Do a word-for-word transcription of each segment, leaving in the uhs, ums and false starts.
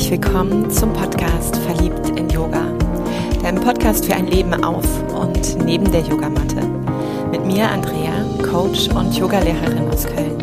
herzlich willkommen zum Podcast Verliebt in Yoga, deinem Podcast für ein Leben auf und neben der Yogamatte. Mit mir Andrea, Coach und Yogalehrerin aus Köln.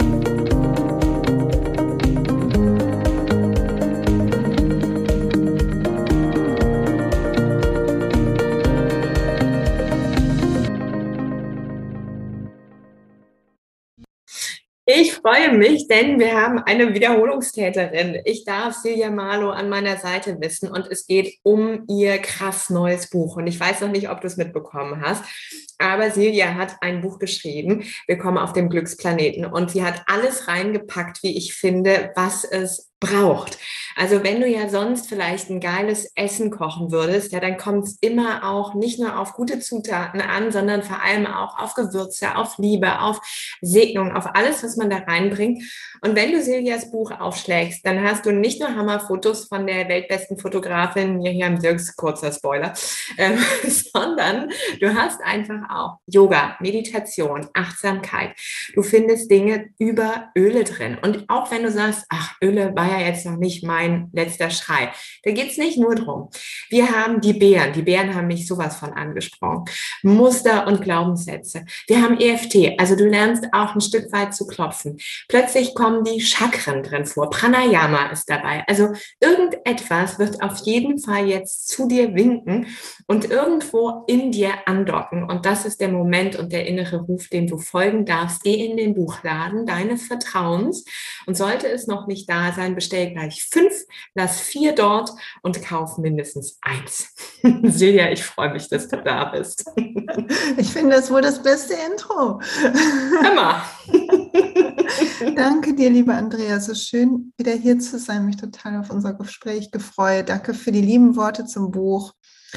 Ich freue mich, denn wir haben eine Wiederholungstäterin. Ich darf Silja Marlow an meiner Seite wissen und es geht um ihr krass neues Buch. Und ich weiß noch nicht, ob du es mitbekommen hast, aber Silja hat ein Buch geschrieben, Willkommen auf dem Glücksplaneten. Und sie hat alles reingepackt, wie ich finde, was es braucht. Also wenn du ja sonst vielleicht ein geiles Essen kochen würdest, ja, dann kommt es immer auch nicht nur auf gute Zutaten an, sondern vor allem auch auf Gewürze, auf Liebe, auf Segnung, auf alles, was man da reinbringt. Und wenn du Siljas Buch aufschlägst, dann hast du nicht nur Hammerfotos von der weltbesten Fotografin, hier, hier am Dirks, kurzer Spoiler, ähm, sondern du hast einfach auch Yoga, Meditation, Achtsamkeit. Du findest Dinge über Öle drin. Und auch wenn du sagst, ach, Öle war ja jetzt noch nicht mein letzter Schrei, da geht es nicht nur drum. Wir haben die Bären. Die Bären haben mich sowas von angesprochen. Muster und Glaubenssätze. Wir haben E F T. Also du lernst auch ein Stück weit zu klopfen. Plötzlich kommen die Chakren drin vor. Pranayama ist dabei. Also irgendetwas wird auf jeden Fall jetzt zu dir winken und irgendwo in dir andocken. Und das ist der Moment und der innere Ruf, dem du folgen darfst. Geh in den Buchladen deines Vertrauens und sollte es noch nicht da sein, bestell gleich fünf, lass vier dort und kauf mindestens eins. Silja, ich freue mich, dass du da bist. Ich finde das wohl das beste Intro. Immer. Danke dir, liebe Andrea. So schön, wieder hier zu sein. Mich total auf unser Gespräch gefreut. Danke für die lieben Worte zum Buch.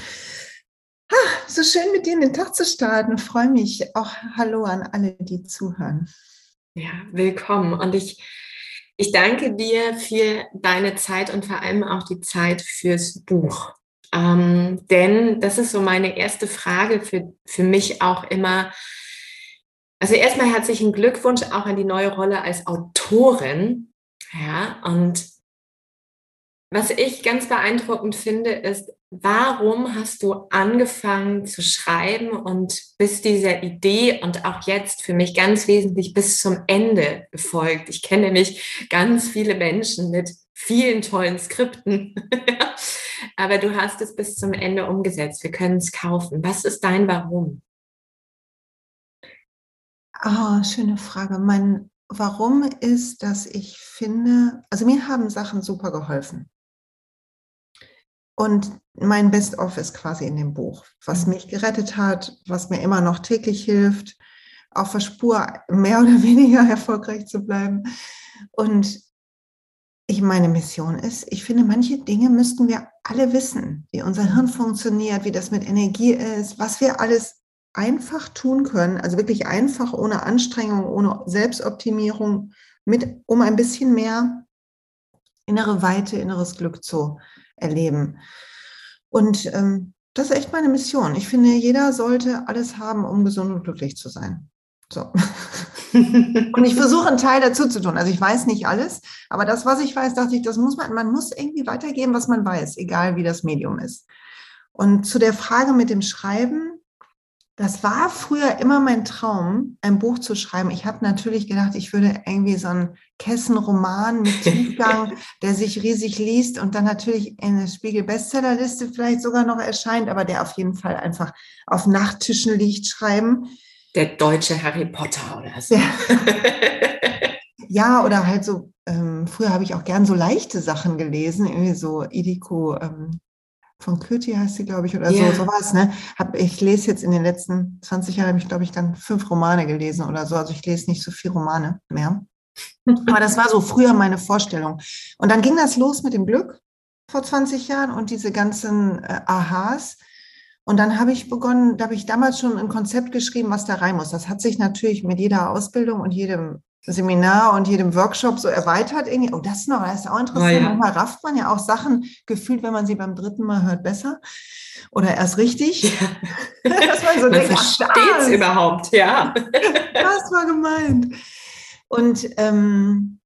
Ah, so schön, mit dir in den Tag zu starten. Ich freue mich. Auch Hallo an alle, die zuhören. Ja, willkommen. Und ich, ich danke dir für deine Zeit und vor allem auch die Zeit fürs Buch. Ähm, denn das ist so meine erste Frage für, für mich auch immer. Also erstmal herzlichen Glückwunsch auch an die neue Rolle als Autorin. Ja, und was ich ganz beeindruckend finde, ist, warum hast du angefangen zu schreiben und bis dieser Idee und auch jetzt für mich ganz wesentlich bis zum Ende gefolgt? Ich kenne nämlich ganz viele Menschen mit vielen tollen Skripten, aber du hast es bis zum Ende umgesetzt. Wir können es kaufen. Was ist dein Warum? Ah, oh, schöne Frage. Mein Warum ist, dass ich finde, also mir haben Sachen super geholfen. Und mein Best-of ist quasi in dem Buch, was mich gerettet hat, was mir immer noch täglich hilft, auf der Spur mehr oder weniger erfolgreich zu bleiben. Und ich, meine Mission ist, ich finde, manche Dinge müssten wir alle wissen, wie unser Hirn funktioniert, wie das mit Energie ist, was wir alles einfach tun können, also wirklich einfach, ohne Anstrengung, ohne Selbstoptimierung, mit, um ein bisschen mehr innere Weite, inneres Glück zu erleben. Und ähm, das ist echt meine Mission. Ich finde, jeder sollte alles haben, um gesund und glücklich zu sein. So. Und ich versuche, einen Teil dazu zu tun. Also ich weiß nicht alles, aber das, was ich weiß, dachte ich, das muss man, man muss irgendwie weitergeben, was man weiß, egal wie das Medium ist. Und zu der Frage mit dem Schreiben, das war früher immer mein Traum, ein Buch zu schreiben. Ich habe natürlich gedacht, ich würde irgendwie so einen Kessenroman mit Tiefgang, der sich riesig liest und dann natürlich in der Spiegel-Bestsellerliste vielleicht sogar noch erscheint, aber der auf jeden Fall einfach auf Nachttischen liegt, schreiben. Der deutsche Harry Potter oder so. Ja, ja, oder halt so, ähm, früher habe ich auch gern so leichte Sachen gelesen, irgendwie so Idiko, ähm, von Köthi heißt sie, glaube ich, oder yeah. so, sowas, ne? Hab, ich lese jetzt in den letzten zwanzig Jahren, habe ich, glaube ich, dann fünf Romane gelesen oder so, also ich lese nicht so viel Romane mehr. Aber das war so früher meine Vorstellung. Und dann ging das los mit dem Glück vor zwanzig Jahren und diese ganzen äh, Aha's. Und dann habe ich begonnen, da habe ich damals schon ein Konzept geschrieben, was da rein muss. Das hat sich natürlich mit jeder Ausbildung und jedem Seminar und jedem Workshop so erweitert. Irgendwie, oh, das noch, das ist auch interessant. Oh ja. Manchmal rafft man ja auch Sachen gefühlt, wenn man sie beim dritten Mal hört, besser. Oder erst richtig. Ja. Dass man so man denkt, versteht es überhaupt, ja. Das war gemeint. Und ähm,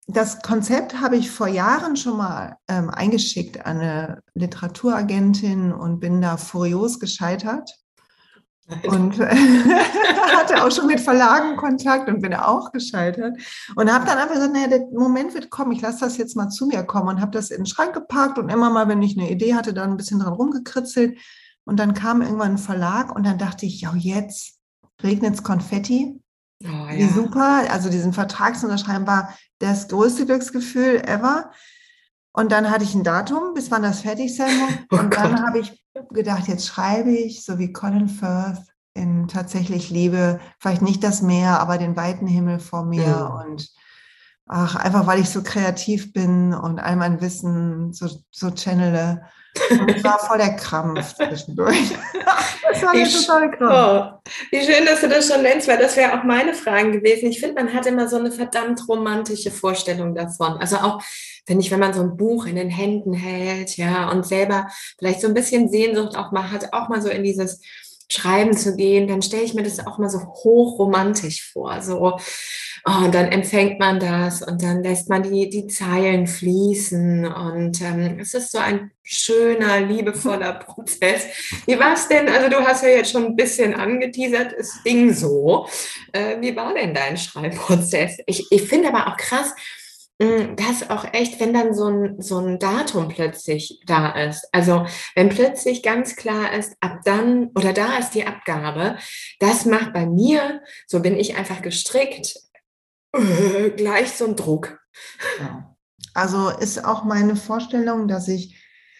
das Konzept habe ich vor Jahren schon mal ähm, eingeschickt an eine Literaturagentin und bin da furios gescheitert. Und hatte auch schon mit Verlagen Kontakt und bin auch gescheitert. Und habe dann einfach gesagt, naja, der Moment wird kommen, ich lasse das jetzt mal zu mir kommen und habe das in den Schrank gepackt und immer mal, wenn ich eine Idee hatte, dann ein bisschen dran rumgekritzelt. Und dann kam irgendwann ein Verlag und dann dachte ich, ja, jetzt regnet's Konfetti. Oh, Wie ja. super. Also diesen Vertrag zu unterschreiben war das größte Glücksgefühl ever. Und dann hatte ich ein Datum, bis wann das fertig sein muss. Oh Und dann Gott. habe ich gedacht, jetzt schreibe ich, so wie Colin Firth, in Tatsächlich Liebe, vielleicht nicht das Meer, aber den weiten Himmel vor mir. Mhm. Und ach, einfach weil ich so kreativ bin und all mein Wissen so, so channele. Und es war voll der Krampf zwischendurch. Das war Wie, der totale Krampf. oh, wie schön, dass du das schon nennst, weil das wäre auch meine Frage gewesen. Ich finde, man hat immer so eine verdammt romantische Vorstellung davon. Also auch, finde ich, wenn man so ein Buch in den Händen hält, ja, und selber vielleicht so ein bisschen Sehnsucht auch mal hat, auch mal so in dieses Schreiben zu gehen, dann stelle ich mir das auch mal so hochromantisch vor. So, oh, und dann empfängt man das und dann lässt man die, die Zeilen fließen und ähm, es ist so ein schöner, liebevoller Prozess. Wie war es denn? Also du hast ja jetzt schon ein bisschen angeteasert, es ging so. Äh, wie war denn dein Schreibprozess? Ich, ich finde aber auch krass, dass auch echt, wenn dann so ein, so ein Datum plötzlich da ist, also wenn plötzlich ganz klar ist, ab dann oder da ist die Abgabe, das macht bei mir, so bin ich einfach gestrickt, äh, gleich so ein Druck. Ja. Also ist auch meine Vorstellung, dass ich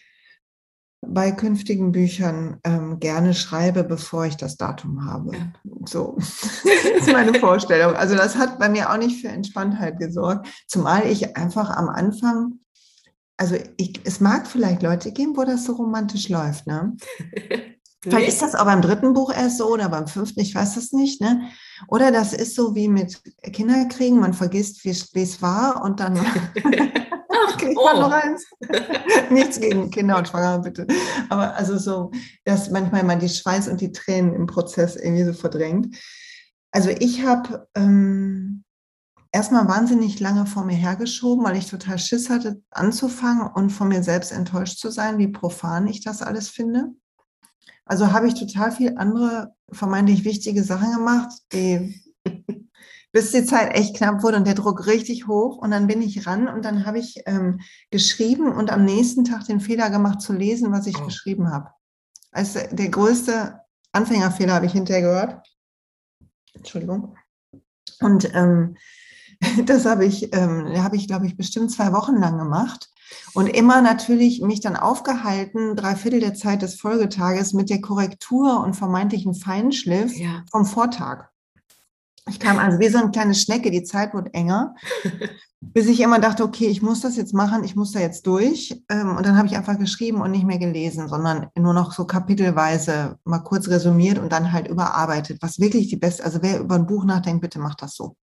bei künftigen Büchern ähm, gerne schreibe, bevor ich das Datum habe. Ja. So ist meine Vorstellung. Also das hat bei mir auch nicht für Entspanntheit gesorgt, zumal ich einfach am Anfang, also ich, es mag vielleicht Leute geben, wo das so romantisch läuft, ne? Vielleicht ist das auch beim dritten Buch erst so oder beim fünften, ich weiß das nicht, ne? Oder das ist so wie mit Kinderkriegen, man vergisst, wie es war und dann kriegt man Oh. noch eins. Nichts gegen Kinder und Schwangere, bitte. Aber also so, dass manchmal man die Schweiß und die Tränen im Prozess irgendwie so verdrängt. Also ich habe ähm, erstmal wahnsinnig lange vor mir hergeschoben, weil ich total Schiss hatte, anzufangen und von mir selbst enttäuscht zu sein, wie profan ich das alles finde. Also habe ich total viel andere vermeintlich wichtige Sachen gemacht, die bis die Zeit echt knapp wurde und der Druck richtig hoch. Und dann bin ich ran und dann habe ich ähm, geschrieben und am nächsten Tag den Fehler gemacht zu lesen, was ich Oh. geschrieben habe. Also der größte Anfängerfehler habe ich hinterher gehört. Entschuldigung. Und ähm, das habe ich, ähm, habe ich, glaube ich, bestimmt zwei Wochen lang gemacht. Und immer natürlich mich dann aufgehalten, drei Viertel der Zeit des Folgetages mit der Korrektur und vermeintlichen Feinschliff Ja. vom Vortag. Ich kam also wie so eine kleine Schnecke, die Zeit wurde enger, bis ich immer dachte, okay, ich muss das jetzt machen, ich muss da jetzt durch. Und dann habe ich einfach geschrieben und nicht mehr gelesen, sondern nur noch so kapitelweise mal kurz resümiert und dann halt überarbeitet, was wirklich die beste, also wer über ein Buch nachdenkt, bitte macht das so.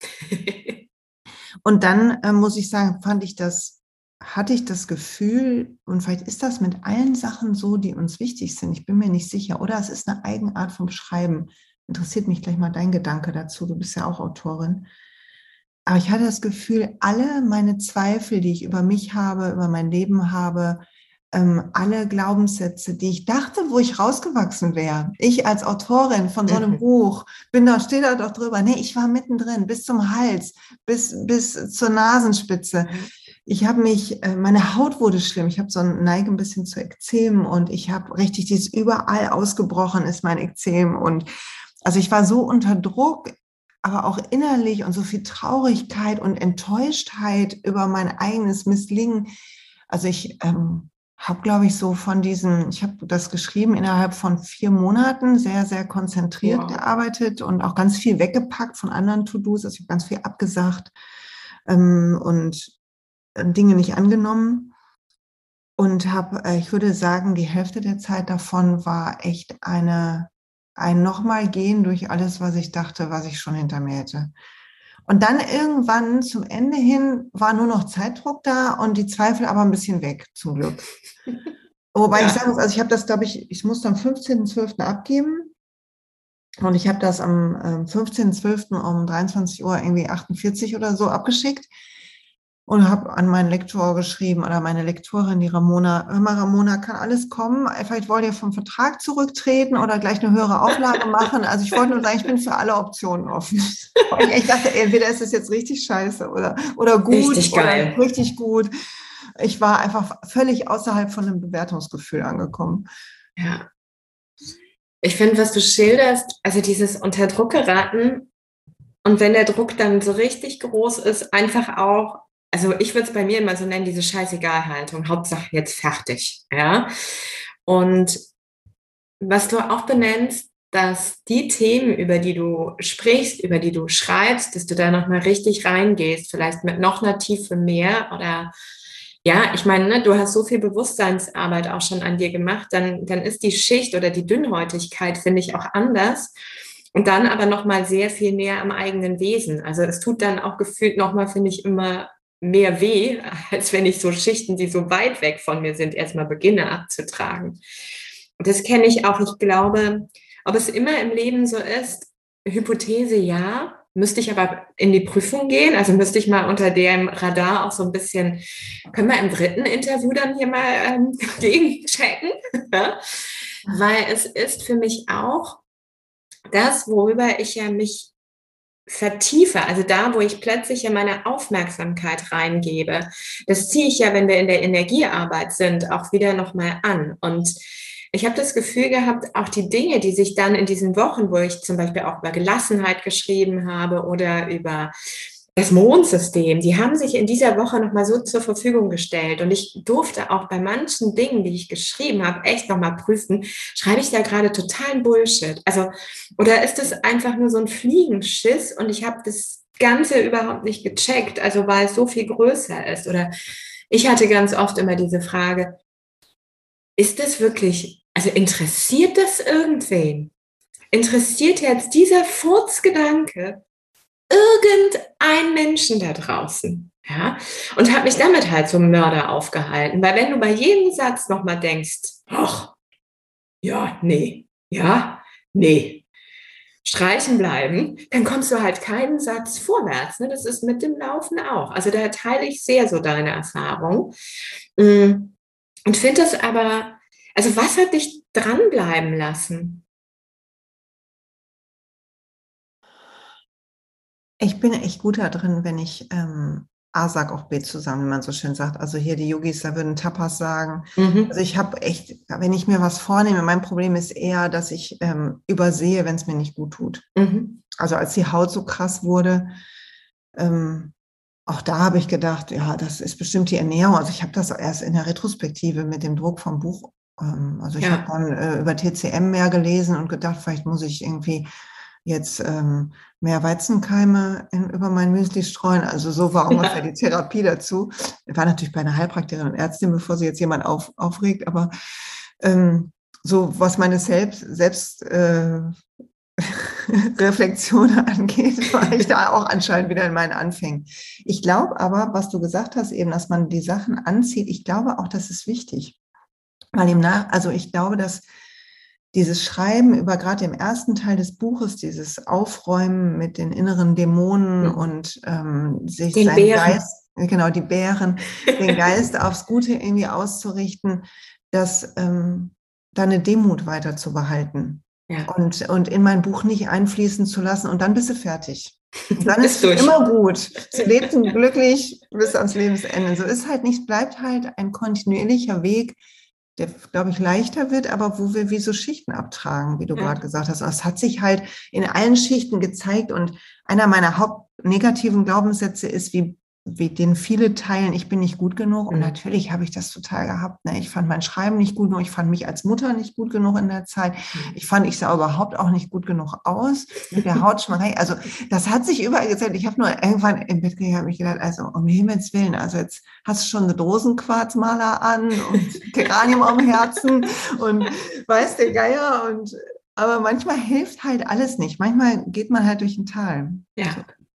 Und dann äh, muss ich sagen, fand ich das, hatte ich das Gefühl, und vielleicht ist das mit allen Sachen so, die uns wichtig sind, ich bin mir nicht sicher, oder es ist eine Eigenart vom Schreiben. Interessiert mich gleich mal dein Gedanke dazu, du bist ja auch Autorin. Aber ich hatte das Gefühl, alle meine Zweifel, die ich über mich habe, über mein Leben habe, ähm, alle Glaubenssätze, die ich dachte, wo ich rausgewachsen wäre. Ich als Autorin von so einem Mhm. Buch, bin da, stehe da doch drüber. Nee, ich war mittendrin, bis zum Hals, bis, bis zur Nasenspitze. Ich habe mich, meine Haut wurde schlimm. Ich habe so eine Neige ein bisschen zu Ekzem und ich habe richtig, dieses überall ausgebrochen ist mein Ekzem. Und also ich war so unter Druck, aber auch innerlich und so viel Traurigkeit und Enttäuschtheit über mein eigenes Misslingen. Also ich ähm, habe, glaube ich, so von diesen, ich habe das geschrieben innerhalb von vier Monaten, sehr, sehr konzentriert Wow. gearbeitet und auch ganz viel weggepackt von anderen To-Dos. Also ich habe ganz viel abgesagt ähm, und Dinge nicht angenommen und habe, äh, ich würde sagen, die Hälfte der Zeit davon war echt eine, ein nochmal gehen durch alles, was ich dachte, was ich schon hinter mir hätte. Und dann irgendwann zum Ende hin war nur noch Zeitdruck da und die Zweifel aber ein bisschen weg, zum Glück. Wobei Ja. ich sagen muss, also ich habe das, glaube ich, ich musste am fünfzehnten zwölften abgeben und ich habe das am äh, fünfzehnten zwölften um dreiundzwanzig Uhr irgendwie achtundvierzig oder so abgeschickt. und habe an meinen Lektor geschrieben oder meine Lektorin, die Ramona, hör mal, Ramona, kann alles kommen? Vielleicht wollt ihr vom Vertrag zurücktreten oder gleich eine höhere Auflage machen. Also ich wollte nur sagen, ich bin für alle Optionen offen. Und ich dachte, entweder ist es jetzt richtig scheiße oder, oder gut Richtig geil. oder richtig gut. Ich war einfach völlig außerhalb von einem Bewertungsgefühl angekommen. Ja. Ich finde, was du schilderst, also dieses unter Druck geraten und wenn der Druck dann so richtig groß ist, einfach auch, also ich würde es bei mir immer so nennen, diese Scheißegal-Haltung, Hauptsache jetzt fertig, ja. Und was du auch benennst, dass die Themen, über die du sprichst, über die du schreibst, dass du da nochmal richtig reingehst, vielleicht mit noch einer Tiefe mehr oder ja, ich meine, ne, du hast so viel Bewusstseinsarbeit auch schon an dir gemacht, dann, dann ist die Schicht oder die Dünnhäutigkeit, finde ich, auch anders. Und dann aber nochmal sehr viel näher am eigenen Wesen. Also es tut dann auch gefühlt nochmal, finde ich, immer mehr weh, als wenn ich so Schichten, die so weit weg von mir sind, erstmal beginne abzutragen. Und das kenne ich auch. Ich glaube, ob es immer im Leben so ist, Hypothese ja, müsste ich aber in die Prüfung gehen, also müsste ich mal unter dem Radar auch so ein bisschen, können wir im dritten Interview dann hier mal ähm, gegenchecken, ja? Weil es ist für mich auch das, worüber ich ja mich vertiefe, also da, wo ich plötzlich ja meine Aufmerksamkeit reingebe, das ziehe ich ja, wenn wir in der Energiearbeit sind, auch wieder nochmal an. Und ich habe das Gefühl gehabt, auch die Dinge, die sich dann in diesen Wochen, wo ich zum Beispiel auch über Gelassenheit geschrieben habe oder über das Mondsystem, die haben sich in dieser Woche nochmal so zur Verfügung gestellt. Und ich durfte auch bei manchen Dingen, die ich geschrieben habe, echt nochmal prüfen, schreibe ich da gerade totalen Bullshit? Also, oder ist es einfach nur so ein Fliegenschiss und ich habe das Ganze überhaupt nicht gecheckt, also weil es so viel größer ist? Oder ich hatte ganz oft immer diese Frage, ist das wirklich, also interessiert das irgendwen? Interessiert jetzt dieser Furzgedanke irgendeinen Menschen da draußen? Ja? Und habe mich damit halt zum Mörder aufgehalten, weil wenn du bei jedem Satz nochmal denkst, ach, ja, nee, ja, nee, streichen bleiben, dann kommst du halt keinen Satz vorwärts. Ne? Das ist mit dem Laufen auch. Also da teile ich sehr so deine Erfahrung. Und finde das aber, also was hat dich dranbleiben lassen? Ich bin echt gut da drin, wenn ich ähm, A sag, auch B zusammen, wie man so schön sagt. Also hier die Yogis, da würden Tapas sagen. Mhm. Also ich habe echt, wenn ich mir was vornehme, mein Problem ist eher, dass ich ähm, übersehe, wenn es mir nicht gut tut. Mhm. Also als die Haut so krass wurde, ähm, auch da habe ich gedacht, ja, das ist bestimmt die Ernährung. Also ich habe das erst in der Retrospektive mit dem Druck vom Buch. Ähm, also ich Ja. habe dann äh, über T C M mehr gelesen und gedacht, vielleicht muss ich irgendwie jetzt ähm, mehr Weizenkeime in, über mein Müsli streuen. Also so war ungefähr die Therapie dazu. Ich war natürlich bei einer Heilpraktikerin und Ärztin, bevor sie jetzt jemand auf, aufregt, aber ähm, so was meine Selbst, Selbst äh, Reflexion angeht, war ich da auch anscheinend wieder in meinen Anfängen. Ich glaube aber, was du gesagt hast, eben, dass man die Sachen anzieht, ich glaube auch, das ist wichtig. Weil im Nach, also ich glaube, dass dieses Schreiben über gerade im ersten Teil des Buches, dieses Aufräumen mit den inneren Dämonen mhm. und ähm, sich den seinen Bären. Geist, genau, die Bären, den Geist aufs Gute irgendwie auszurichten, dass ähm, da eine Demut weiter zu behalten. Ja. Und, und in mein Buch nicht einfließen zu lassen und dann bist du fertig. Und dann ist es immer gut. Sie lebten glücklich bis ans Lebensende. So ist halt nicht, bleibt halt ein kontinuierlicher Weg, der, glaube ich, leichter wird, aber wo wir wie so Schichten abtragen, wie du ja. gerade gesagt hast. Und es hat sich halt in allen Schichten gezeigt und einer meiner hauptnegativen Glaubenssätze ist, wie, wie den viele teilen, ich bin nicht gut genug. Und mhm. natürlich habe ich das total gehabt. Ne? Ich fand mein Schreiben nicht gut genug, ich fand mich als Mutter nicht gut genug in der Zeit. Mhm. Ich fand, ich sah überhaupt auch nicht gut genug aus mit der Hautschmiererei. Also das hat sich überall gezeigt. Ich habe nur irgendwann im Bett gelegen, habe mich gedacht, also um Himmels Willen, also jetzt hast du schon eine Rosenquarzmaler an und Geranium am Herzen und weiß der Geier. Und, aber manchmal hilft halt alles nicht. Manchmal geht man halt durch ein Tal. Ja.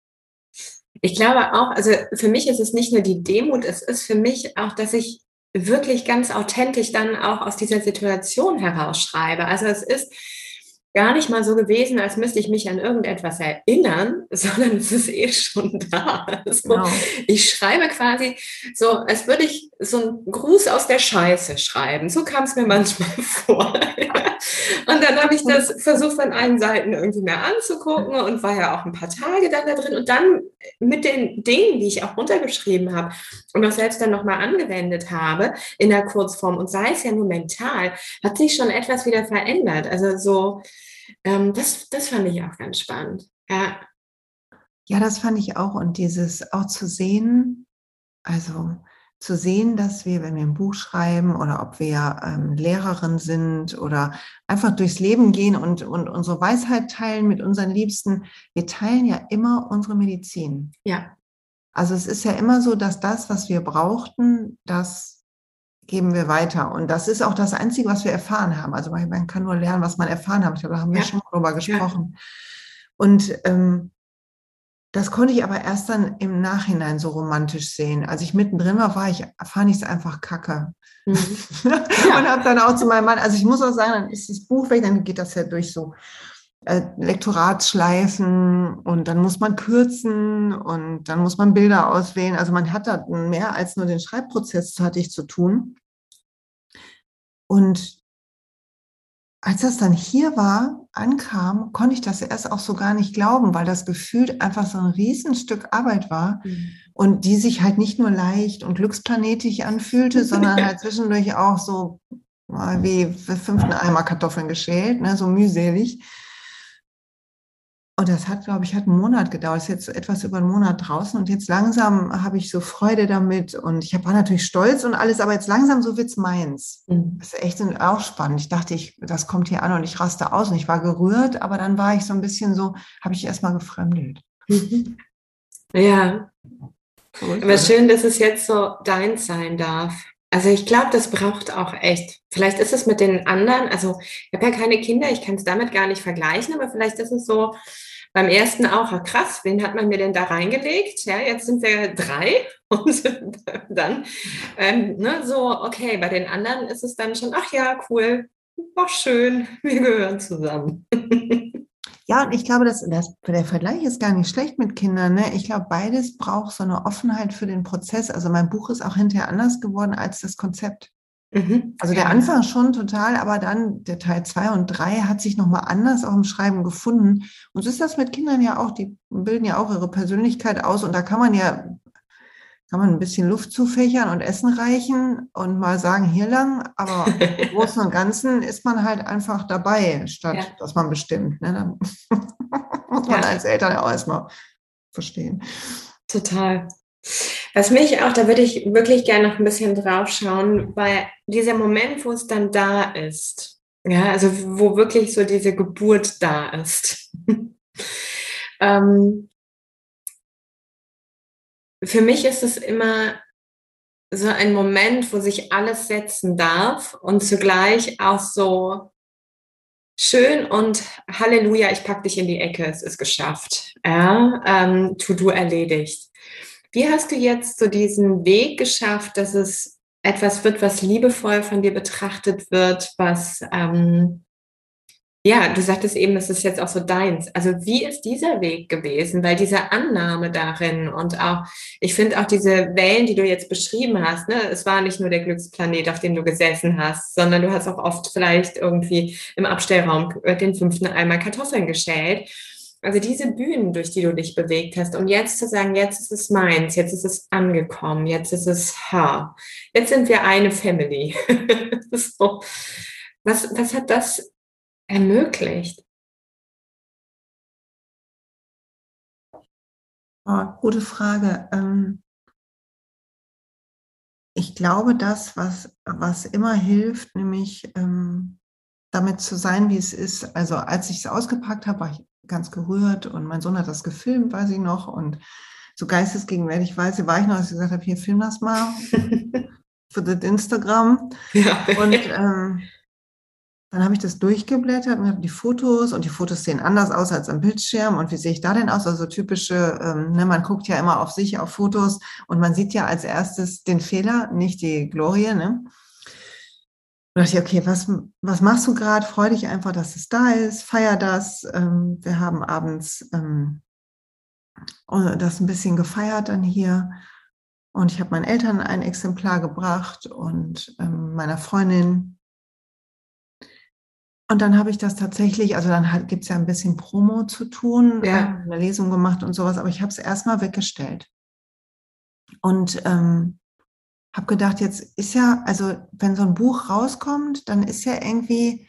Ich glaube auch, also für mich ist es nicht nur die Demut, es ist für mich auch, dass ich wirklich ganz authentisch dann auch aus dieser Situation herausschreibe. Also es ist, gar nicht mal so gewesen, als müsste ich mich an irgendetwas erinnern, sondern es ist eh schon da. Also, Genau. ich schreibe quasi so, als würde ich so einen Gruß aus der Scheiße schreiben. So kam es mir manchmal vor. Und dann habe ich das versucht, von allen Seiten irgendwie mehr anzugucken und war ja auch ein paar Tage dann da drin. Und dann mit den Dingen, die ich auch runtergeschrieben habe und auch selbst dann nochmal angewendet habe in der Kurzform und sei es ja nur mental, hat sich schon etwas wieder verändert. Also so, ähm, das, das fand ich auch ganz spannend. Ja. Ja, das fand ich auch. Und dieses auch zu sehen, also zu sehen, dass wir, wenn wir ein Buch schreiben oder ob wir ähm, Lehrerin sind oder einfach durchs Leben gehen und, und unsere Weisheit teilen mit unseren Liebsten, wir teilen ja immer unsere Medizin. Ja. Also es ist ja immer so, dass das, was wir brauchten, das geben wir weiter. Und das ist auch das Einzige, was wir erfahren haben. Also man, man kann nur lernen, was man erfahren hat. Ich glaube, da haben wir Ja. schon drüber gesprochen. Ja. Und ähm, das konnte ich aber erst dann im Nachhinein so romantisch sehen. Als ich mittendrin war, war ich, fand ich es einfach kacke. Mhm. Ja. Und habe dann auch zu meinem Mann, also ich muss auch sagen, dann ist das Buch weg, dann geht das ja durch so äh, Lektoratsschleifen und dann muss man kürzen und dann muss man Bilder auswählen. Also man hat da mehr als nur den Schreibprozess hatte ich zu tun. Und als das dann hier war, ankam, konnte ich das erst auch so gar nicht glauben, weil das gefühlt einfach so ein Riesenstück Arbeit war mhm. und die sich halt nicht nur leicht und glücksplanetisch anfühlte, sondern halt zwischendurch auch so wie fünften Eimer Kartoffeln geschält, ne, so mühselig. Und das hat, glaube ich, hat einen Monat gedauert. Es ist jetzt etwas über einen Monat draußen und jetzt langsam habe ich so Freude damit und ich war natürlich stolz und alles, aber jetzt langsam so wird's meins. Mhm. Das ist echt auch spannend. Ich dachte, ich, das kommt hier an und ich raste aus und ich war gerührt, aber dann war ich so ein bisschen so, habe ich erstmal gefremdelt. Mhm. Ja, so aber das. Schön, dass es jetzt so deins sein darf. Also ich glaube, das braucht auch echt. Vielleicht ist es mit den anderen, also ich habe ja keine Kinder, ich kann es damit gar nicht vergleichen, aber vielleicht ist es so beim ersten auch, ach krass, wen hat man mir denn da reingelegt? Ja, jetzt sind wir drei und dann ähm, ne, so, okay, bei den anderen ist es dann schon, ach ja, cool, ach schön, wir gehören zusammen. Ja, und ich glaube, dass, dass der Vergleich ist gar nicht schlecht mit Kindern. Ne? Ich glaube, beides braucht so eine Offenheit für den Prozess. Also mein Buch ist auch hinterher anders geworden als das Konzept. Mhm. Also der Anfang schon total, aber dann der Teil zwei und drei hat sich nochmal anders auch im Schreiben gefunden. Und so ist das mit Kindern ja auch. Die bilden ja auch ihre Persönlichkeit aus. Und da kann man ja kann man ein bisschen Luft zufächern und Essen reichen und mal sagen, hier lang, aber im Großen und Ganzen ist man halt einfach dabei, statt ja. dass man bestimmt. Ne? Dann muss man ja. als Eltern auch erstmal verstehen. Total. Was mich auch, da würde ich wirklich gerne noch ein bisschen drauf schauen, weil dieser Moment, wo es dann da ist, ja, also wo wirklich so diese Geburt da ist, ähm, für mich ist es immer so ein Moment, wo sich alles setzen darf und zugleich auch so schön und Halleluja, ich pack dich in die Ecke, es ist geschafft. Ja, ähm, To-Do erledigt. Wie hast du jetzt so diesen Weg geschafft, dass es etwas wird, was liebevoll von dir betrachtet wird, was ähm, ja, du sagtest eben, das ist jetzt auch so deins. Also wie ist dieser Weg gewesen? Weil diese Annahme darin und auch, ich finde auch diese Wellen, die du jetzt beschrieben hast, ne, es war nicht nur der Glücksplanet, auf dem du gesessen hast, sondern du hast auch oft vielleicht irgendwie im Abstellraum den fünften Eimer Kartoffeln geschält. Also diese Bühnen, durch die du dich bewegt hast, um jetzt zu sagen, jetzt ist es meins, jetzt ist es angekommen, jetzt ist es, ha, jetzt sind wir eine Family. So. Was, was hat das ermöglicht? Oh, gute Frage. Ähm, ich glaube, das, was, was immer hilft, nämlich ähm, damit zu sein, wie es ist. Also als ich es ausgepackt habe, war ich ganz gerührt und mein Sohn hat das gefilmt, weiß ich noch. Und so geistesgegenwärtig weiß ich, war ich noch, als ich gesagt habe, hier, film das mal für das Instagram. Ja. Und ähm, dann habe ich das durchgeblättert und habe die Fotos und die Fotos sehen anders aus als am Bildschirm. Und wie sehe ich da denn aus? Also typische, ähm, ne, man guckt ja immer auf sich, auf Fotos und man sieht ja als erstes den Fehler, nicht die Glorie. Ne? Da dachte ich, okay, was, was machst du gerade? Freu dich einfach, dass es da ist, feier das. Ähm, wir haben abends ähm, das ein bisschen gefeiert dann hier. Und ich habe meinen Eltern ein Exemplar gebracht und ähm, meiner Freundin. Und dann habe ich das tatsächlich, also dann gibt es ja ein bisschen Promo zu tun, äh, Ja. eine Lesung gemacht und sowas, aber ich habe es erstmal weggestellt. Und ähm, habe gedacht, jetzt ist ja, also wenn so ein Buch rauskommt, dann ist ja irgendwie,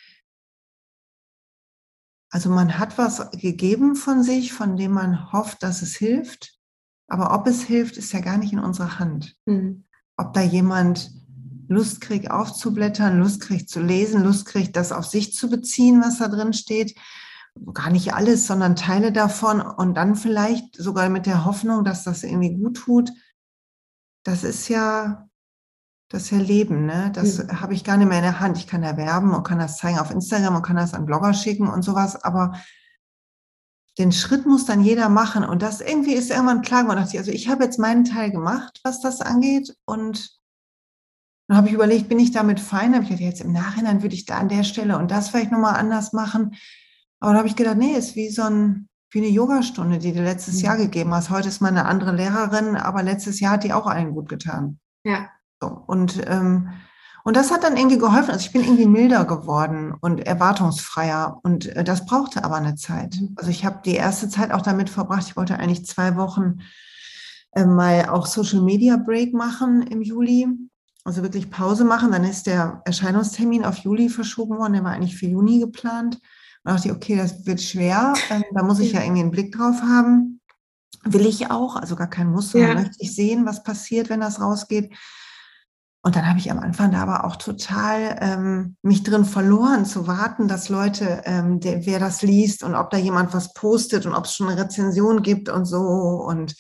also man hat was gegeben von sich, von dem man hofft, dass es hilft. Aber ob es hilft, ist ja gar nicht in unserer Hand. Mhm. Ob da jemand Lust kriegt, aufzublättern, Lust kriegt zu lesen, Lust kriegt, das auf sich zu beziehen, was da drin steht. Gar nicht alles, sondern Teile davon und dann vielleicht sogar mit der Hoffnung, dass das irgendwie gut tut. Das ist ja, das ist ja Leben, ne? Das Mhm. habe ich gar nicht mehr in der Hand. Ich kann erwerben und kann das zeigen auf Instagram und kann das an Blogger schicken und sowas, aber den Schritt muss dann jeder machen und das irgendwie ist irgendwann klar geworden. Also ich habe jetzt meinen Teil gemacht, was das angeht und dann habe ich überlegt, bin ich damit fein? Habe ich gedacht, jetzt im Nachhinein würde ich da an der Stelle und das vielleicht nochmal anders machen. Aber dann habe ich gedacht, nee, ist wie so ein, wie eine Yogastunde, die du letztes Jahr gegeben hast. Heute ist mal eine andere Lehrerin, aber letztes Jahr hat die auch allen gut getan. Ja. So, und, ähm, und das hat dann irgendwie geholfen. Also ich bin irgendwie milder geworden und erwartungsfreier. Und äh, das brauchte aber eine Zeit. Also ich habe die erste Zeit auch damit verbracht. Ich wollte eigentlich zwei Wochen äh, mal auch Social Media Break machen im Juli. Also wirklich Pause machen. Dann ist der Erscheinungstermin auf Juli verschoben worden. Der war eigentlich für Juni geplant. Und da dachte ich, okay, das wird schwer. Ähm, da muss ich ja irgendwie einen Blick drauf haben. Will ich auch, also gar kein Muss, sondern Ja. möchte ich sehen, was passiert, wenn das rausgeht. Und dann habe ich am Anfang da aber auch total ähm, mich drin verloren, zu warten, dass Leute, ähm, der, wer das liest und ob da jemand was postet und ob es schon eine Rezension gibt und so. Und,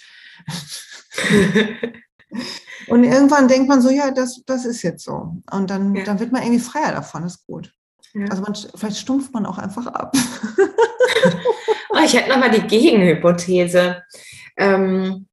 und irgendwann denkt man so, ja, das, das ist jetzt so. Und dann, Ja. dann wird man irgendwie freier davon, ist gut. Ja. Also man, vielleicht stumpft man auch einfach ab. Oh, ich hätte nochmal die Gegenhypothese. Ähm,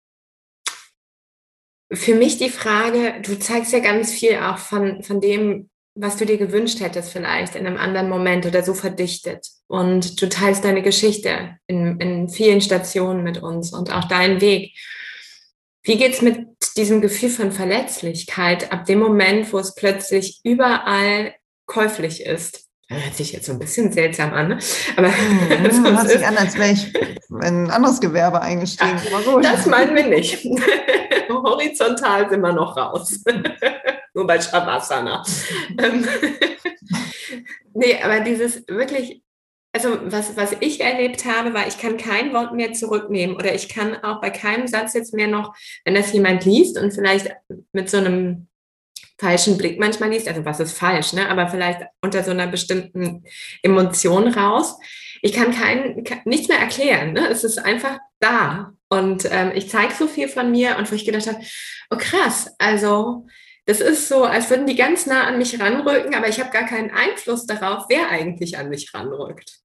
für mich die Frage, du zeigst ja ganz viel auch von, von dem, was du dir gewünscht hättest vielleicht in einem anderen Moment oder so verdichtet. Und du teilst deine Geschichte in, in vielen Stationen mit uns und auch deinen Weg. Wie geht es mit diesem Gefühl von Verletzlichkeit ab dem Moment, wo es plötzlich überall käuflich ist? Das hört sich jetzt so ein bisschen seltsam an, ne? Aber Hm, hört sich an, als wäre ich in ein anderes Gewerbe eingestiegen. Ja, Aber gut. das meinen wir nicht. Horizontal sind wir noch raus. Nur bei Shavasana. ähm, nee, aber dieses wirklich, also was, was ich erlebt habe, war, ich kann kein Wort mehr zurücknehmen oder ich kann auch bei keinem Satz jetzt mehr noch, wenn das jemand liest und vielleicht mit so einem falschen Blick manchmal liest, also was ist falsch, ne? Aber vielleicht unter so einer bestimmten Emotion raus. Ich kann kein, nichts mehr erklären, ne? Es ist einfach da. Und ähm, ich zeige so viel von mir und wo ich gedacht habe, oh krass, also das ist so, als würden die ganz nah an mich ranrücken, aber ich habe gar keinen Einfluss darauf, wer eigentlich an mich ranrückt.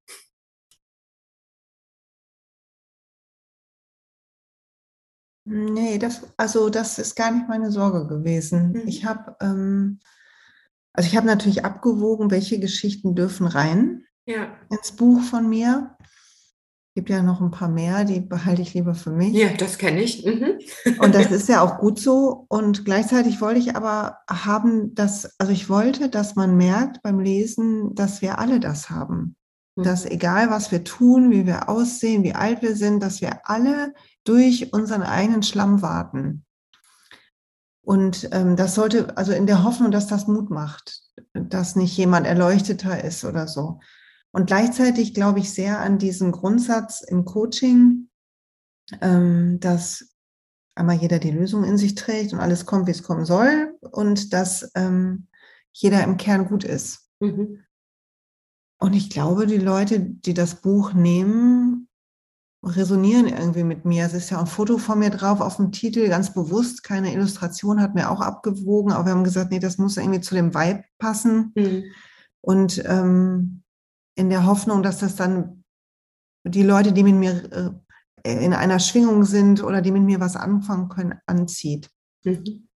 Nee, das, also das ist gar nicht meine Sorge gewesen. Mhm. Ich habe, ähm, also ich habe natürlich abgewogen, welche Geschichten dürfen rein Ja. ins Buch von mir. Es gibt ja noch ein paar mehr, die behalte ich lieber für mich. Ja, das kenne ich. Mhm. Und das ist ja auch gut so. Und gleichzeitig wollte ich aber haben, dass, also ich wollte, dass man merkt beim Lesen, dass wir alle das haben. Dass egal, was wir tun, wie wir aussehen, wie alt wir sind, dass wir alle durch unseren eigenen Schlamm warten. Und ähm, das sollte, also in der Hoffnung, dass das Mut macht, dass nicht jemand erleuchteter ist oder so. Und gleichzeitig glaube ich sehr an diesen Grundsatz im Coaching, ähm, dass einmal jeder die Lösung in sich trägt und alles kommt, wie es kommen soll und dass ähm, jeder im Kern gut ist. Mhm. Und ich glaube, die Leute, die das Buch nehmen, resonieren irgendwie mit mir. Es ist ja ein Foto von mir drauf auf dem Titel, ganz bewusst, keine Illustration, hat mir auch abgewogen, aber wir haben gesagt, nee, das muss irgendwie zu dem Vibe passen. Mhm. Und ähm, in der Hoffnung, dass das dann die Leute, die mit mir äh, in einer Schwingung sind oder die mit mir was anfangen können, anzieht. Mhm.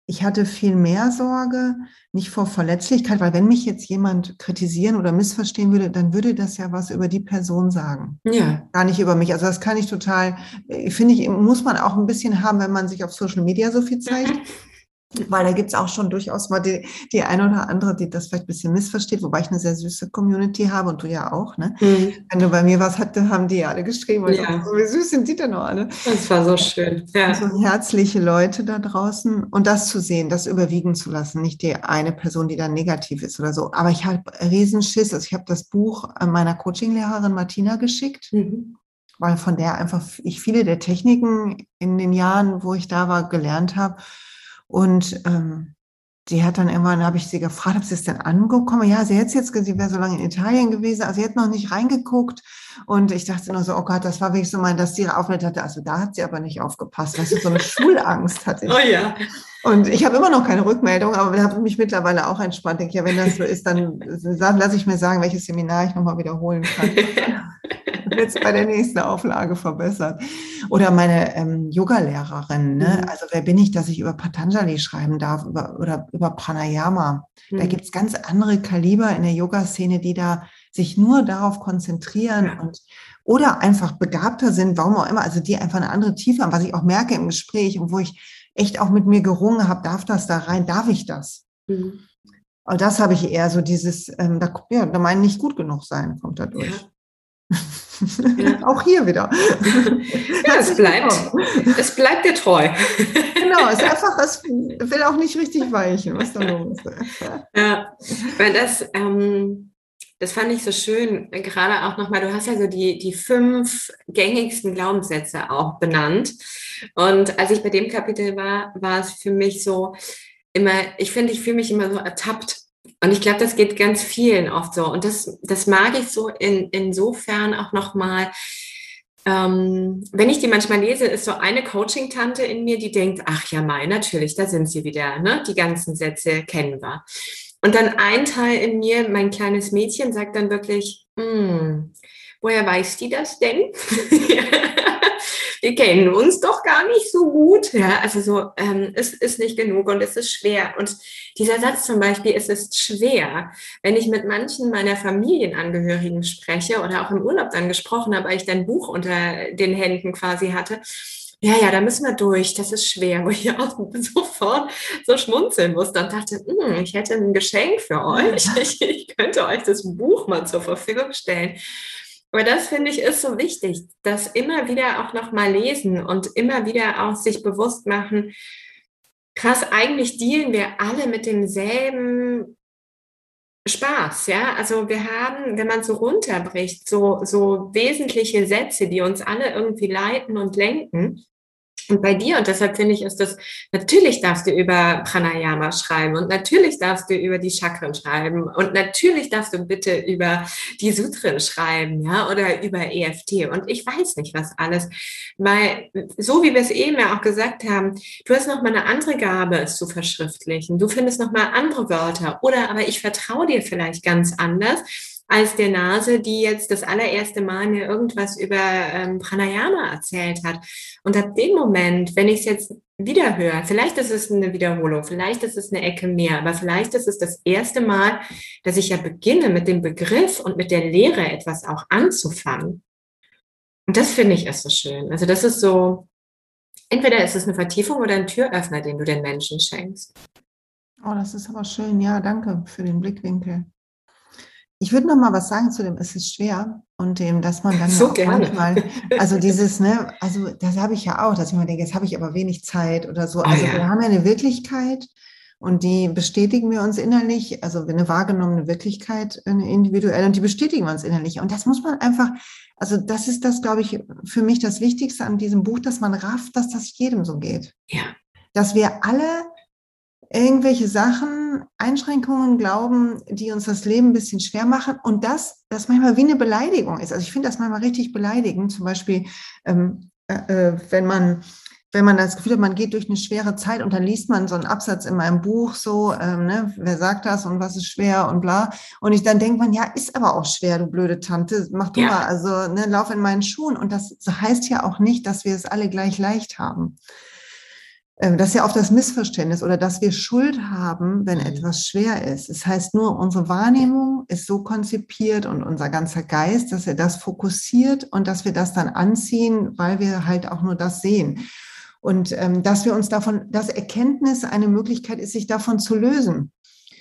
ich hatte viel mehr Sorge, nicht vor Verletzlichkeit, weil wenn mich jetzt jemand kritisieren oder missverstehen würde, dann würde das ja was über die Person sagen. Ja. Gar nicht über mich. Also das kann ich total, finde ich, muss man auch ein bisschen haben, wenn man sich auf Social Media so viel zeigt. Weil da gibt es auch schon durchaus mal die, die eine oder andere, die das vielleicht ein bisschen missversteht, wobei ich eine sehr süße Community habe und du ja auch, ne? Mhm. Wenn du bei mir was hattest, haben die ja alle geschrieben. Und Ja. so, wie süß sind die denn noch alle? Das war so schön. Ja. So herzliche Leute da draußen. Und das zu sehen, das überwiegen zu lassen, nicht die eine Person, die dann negativ ist oder so. Aber ich habe Riesenschiss. Also ich habe das Buch meiner Coachinglehrerin Martina geschickt, Mhm. weil von der einfach ich viele der Techniken in den Jahren, wo ich da war, gelernt habe. Und ähm, die hat dann irgendwann, habe ich sie gefragt, ob sie es denn angekommen? Ja, sie hätte jetzt, sie wäre so lange in Italien gewesen, also sie hat noch nicht reingeguckt. Und ich dachte nur so, oh Gott, das war wirklich so mein, dass sie ihre Aufmerksamkeit hatte. Also da hat sie aber nicht aufgepasst. Weißt du, so eine Schulangst hatte ich. Oh ja. Und ich habe immer noch keine Rückmeldung, aber ich habe mich mittlerweile auch entspannt. Denke, ja, wenn das so ist, dann lasse ich mir sagen, welches Seminar ich nochmal wiederholen kann. Wird es bei der nächsten Auflage verbessert. Oder meine ähm, Yoga-Lehrerin, ne? Mhm. Also wer bin ich, dass ich über Patanjali schreiben darf über, oder über Pranayama? Mhm. Da gibt es ganz andere Kaliber in der Yoga-Szene, die da sich nur darauf konzentrieren Ja. und oder einfach begabter sind, warum auch immer, also die einfach eine andere Tiefe haben, was ich auch merke im Gespräch und wo ich echt auch mit mir gerungen habe, darf das da rein, darf ich das? Mhm. Und das habe ich eher so dieses, ähm, da, ja, da meinen nicht gut genug sein, kommt da durch. Ja. Ja. Auch hier wieder. Ja, es bleibt, es bleibt dir treu. Genau, es ist einfach, es will auch nicht richtig weichen, was da los ist. Ja, weil das, ähm, das fand ich so schön, gerade auch nochmal, du hast ja so die, die fünf gängigsten Glaubenssätze auch benannt. Und als ich bei dem Kapitel war, war es für mich so immer, ich finde, ich fühle mich immer so ertappt. Und ich glaube, das geht ganz vielen oft so. Und das, das mag ich so in, insofern auch nochmal, ähm, wenn ich die manchmal lese, ist so eine Coaching-Tante in mir, die denkt, ach ja, Mai, natürlich, da sind sie wieder, ne? Die ganzen Sätze kennen wir. Und dann ein Teil in mir, mein kleines Mädchen, sagt dann wirklich, hm, woher weiß die das denn? Wir kennen uns doch gar nicht so gut. Ja, also so, ähm, es ist nicht genug und es ist schwer. Und dieser Satz zum Beispiel, es ist schwer, wenn ich mit manchen meiner Familienangehörigen spreche oder auch im Urlaub dann gesprochen habe, weil ich dann ein Buch unter den Händen quasi hatte. Ja, ja, da müssen wir durch, das ist schwer, wo ich auch sofort so schmunzeln musste und dachte, ich hätte ein Geschenk für euch. Ich, ich könnte euch das Buch mal zur Verfügung stellen. Aber das, finde ich, ist so wichtig, das immer wieder auch nochmal lesen und immer wieder auch sich bewusst machen, krass, eigentlich dealen wir alle mit demselben Spaß, ja, also wir haben, wenn man so runterbricht, so, so wesentliche Sätze, die uns alle irgendwie leiten und lenken. Und bei dir, und deshalb finde ich, ist das, natürlich darfst du über Pranayama schreiben und natürlich darfst du über die Chakren schreiben und natürlich darfst du bitte über die Sutren schreiben, ja, oder über E F T und ich weiß nicht was alles, weil so wie wir es eben ja auch gesagt haben, du hast nochmal eine andere Gabe, es zu verschriftlichen, du findest nochmal andere Wörter oder aber ich vertraue dir vielleicht ganz anders als der Nase, die jetzt das allererste Mal mir irgendwas über ähm, Pranayama erzählt hat. Und ab dem Moment, wenn ich es jetzt wieder höre, vielleicht ist es eine Wiederholung, vielleicht ist es eine Ecke mehr, aber vielleicht ist es das erste Mal, dass ich ja beginne, mit dem Begriff und mit der Lehre etwas auch anzufangen. Und das finde ich ist so schön. Also das ist so, entweder ist es eine Vertiefung oder ein Türöffner, den du den Menschen schenkst. Oh, das ist aber schön. Ja, danke für den Blickwinkel. Ich würde noch mal was sagen zu dem, es ist schwer und dem, dass man dann so ja auch gerne. manchmal, also dieses, ne, also das habe ich ja auch, dass ich mir denke, jetzt habe ich aber wenig Zeit oder so. Also oh, ja. wir haben ja eine Wirklichkeit und die bestätigen wir uns innerlich, also eine wahrgenommene Wirklichkeit, eine individuelle, und die bestätigen wir uns innerlich. Und das muss man einfach, also das ist das, glaube ich, für mich das Wichtigste an diesem Buch, dass man rafft, dass das jedem so geht. Ja. Dass wir alle irgendwelche Sachen, Einschränkungen glauben, die uns das Leben ein bisschen schwer machen und das, das manchmal wie eine Beleidigung ist. Also ich finde das manchmal richtig beleidigend, zum Beispiel, ähm, äh, wenn man, wenn man das Gefühl hat, man geht durch eine schwere Zeit und dann liest man so einen Absatz in meinem Buch so, ähm, ne, wer sagt das und was ist schwer und bla. Und ich dann denkt man, ja, ist aber auch schwer, du blöde Tante, mach du ja. mal, also ne, lauf in meinen Schuhen. Und das heißt ja auch nicht, dass wir es alle gleich leicht haben. Das ist ja oft das Missverständnis oder dass wir Schuld haben, wenn etwas schwer ist. Das heißt nur, unsere Wahrnehmung ist so konzipiert und unser ganzer Geist, dass er das fokussiert und dass wir das dann anziehen, weil wir halt auch nur das sehen. Und ähm, dass wir uns davon, dass Erkenntnis eine Möglichkeit ist, sich davon zu lösen.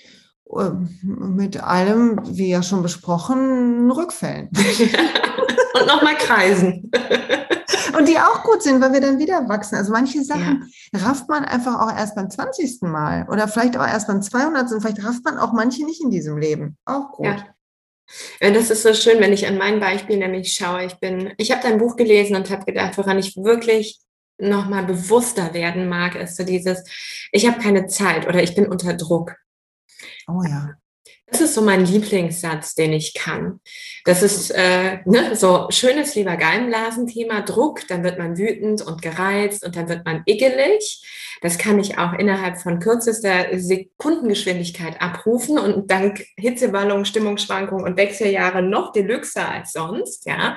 Mit allem, wie ja schon besprochen, Rückfällen. Und nochmal kreisen. Und die auch gut sind, weil wir dann wieder wachsen. Also manche Sachen ja. rafft man einfach auch erst beim zwanzigsten Mal oder vielleicht auch erst beim zweihundertsten. Vielleicht rafft man auch manche nicht in diesem Leben. Auch gut. Ja. Ja, das ist so schön, wenn ich an mein Beispiel nämlich schaue. Ich bin, ich habe dein Buch gelesen und habe gedacht, woran ich wirklich nochmal bewusster werden mag, ist so dieses, ich habe keine Zeit oder ich bin unter Druck. Oh ja. Das ist so mein Lieblingssatz, den ich kann. Das ist äh, ne, so schönes Lebergallenblasen-Thema, Druck, dann wird man wütend und gereizt und dann wird man iggelig. Das kann ich auch innerhalb von kürzester Sekundengeschwindigkeit abrufen und dank Hitzewallungen, Stimmungsschwankungen und Wechseljahre noch deluxer als sonst, ja.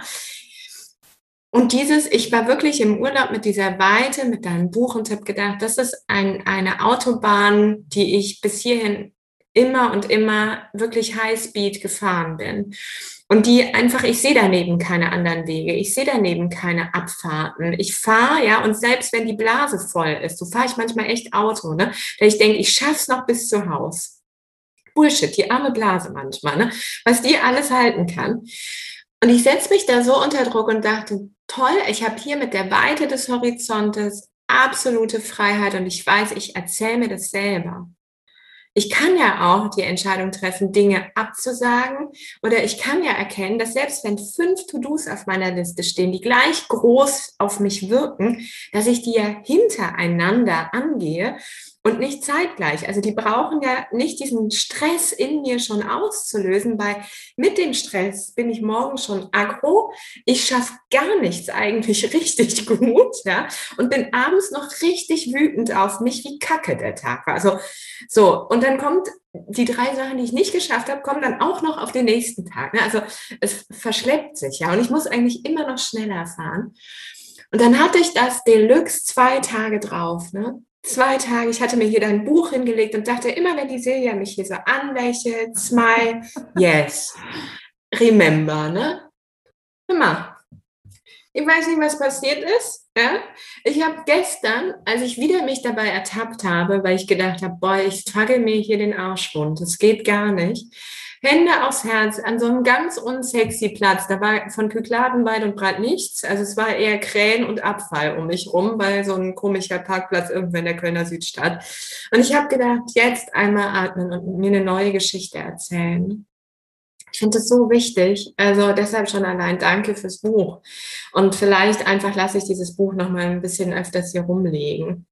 Und dieses, ich war wirklich im Urlaub mit dieser Weite, mit deinem Buch und habe gedacht, das ist ein, eine Autobahn, die ich bis hierhin immer und immer wirklich Highspeed gefahren bin. Und die einfach, ich sehe daneben keine anderen Wege, ich sehe daneben keine Abfahrten. Ich fahre, ja, und selbst wenn die Blase voll ist, so fahre ich manchmal echt Auto, ne, da ich denke, ich schaff's noch bis zu Haus. Bullshit, die arme Blase manchmal, ne, was die alles halten kann. Und ich setze mich da so unter Druck und dachte, toll, ich habe hier mit der Weite des Horizontes absolute Freiheit und ich weiß, ich erzähle mir das selber. Ich kann ja auch die Entscheidung treffen, Dinge abzusagen oder ich kann ja erkennen, dass selbst wenn fünf To-Dos auf meiner Liste stehen, die gleich groß auf mich wirken, dass ich die ja hintereinander angehe und nicht zeitgleich. Also die brauchen ja nicht diesen Stress in mir schon auszulösen, weil mit dem Stress bin ich morgen schon aggro. Ich schaffe gar nichts eigentlich richtig gut, ja, und bin abends noch richtig wütend auf mich, wie kacke der Tag war. Also so, und dann kommt die drei Sachen, die ich nicht geschafft habe, kommen dann auch noch auf den nächsten Tag. Ne? Also es verschleppt sich ja und ich muss eigentlich immer noch schneller fahren. Und dann hatte ich das Deluxe zwei Tage drauf, ne? Zwei Tage, ich hatte mir hier dein Buch hingelegt und dachte, immer wenn die Silja mich hier so anlächelt, smile, yes, remember, ne? Immer. Ich weiß nicht, was passiert ist. Ja? Ich habe gestern, als ich wieder mich dabei ertappt habe, weil ich gedacht habe, boah, ich struggle mir hier den Arsch rund, das geht gar nicht. Hände aufs Herz, an so einem ganz unsexy Platz, da war von Kykladen weit und breit nichts, also es war eher Krähen und Abfall um mich rum, weil so ein komischer Parkplatz irgendwo in der Kölner Südstadt. Und ich habe gedacht, jetzt einmal atmen und mir eine neue Geschichte erzählen. Ich finde das so wichtig, also deshalb schon allein danke fürs Buch. Und vielleicht einfach lasse ich dieses Buch noch mal ein bisschen öfters hier rumlegen.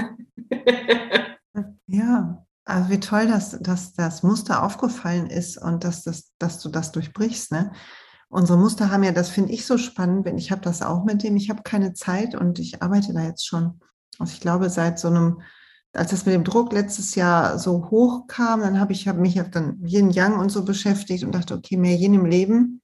Ja. Also wie toll, dass, dass das Muster aufgefallen ist und dass, das, dass du das durchbrichst. Ne? Unsere Muster haben ja, das finde ich so spannend, wenn ich habe das auch mit dem, ich habe keine Zeit und ich arbeite da jetzt schon. Also ich glaube, seit so einem, als das mit dem Druck letztes Jahr so hoch kam, dann habe ich hab mich hab dann Yin Yang und so beschäftigt und dachte, okay, mehr Yin im Leben.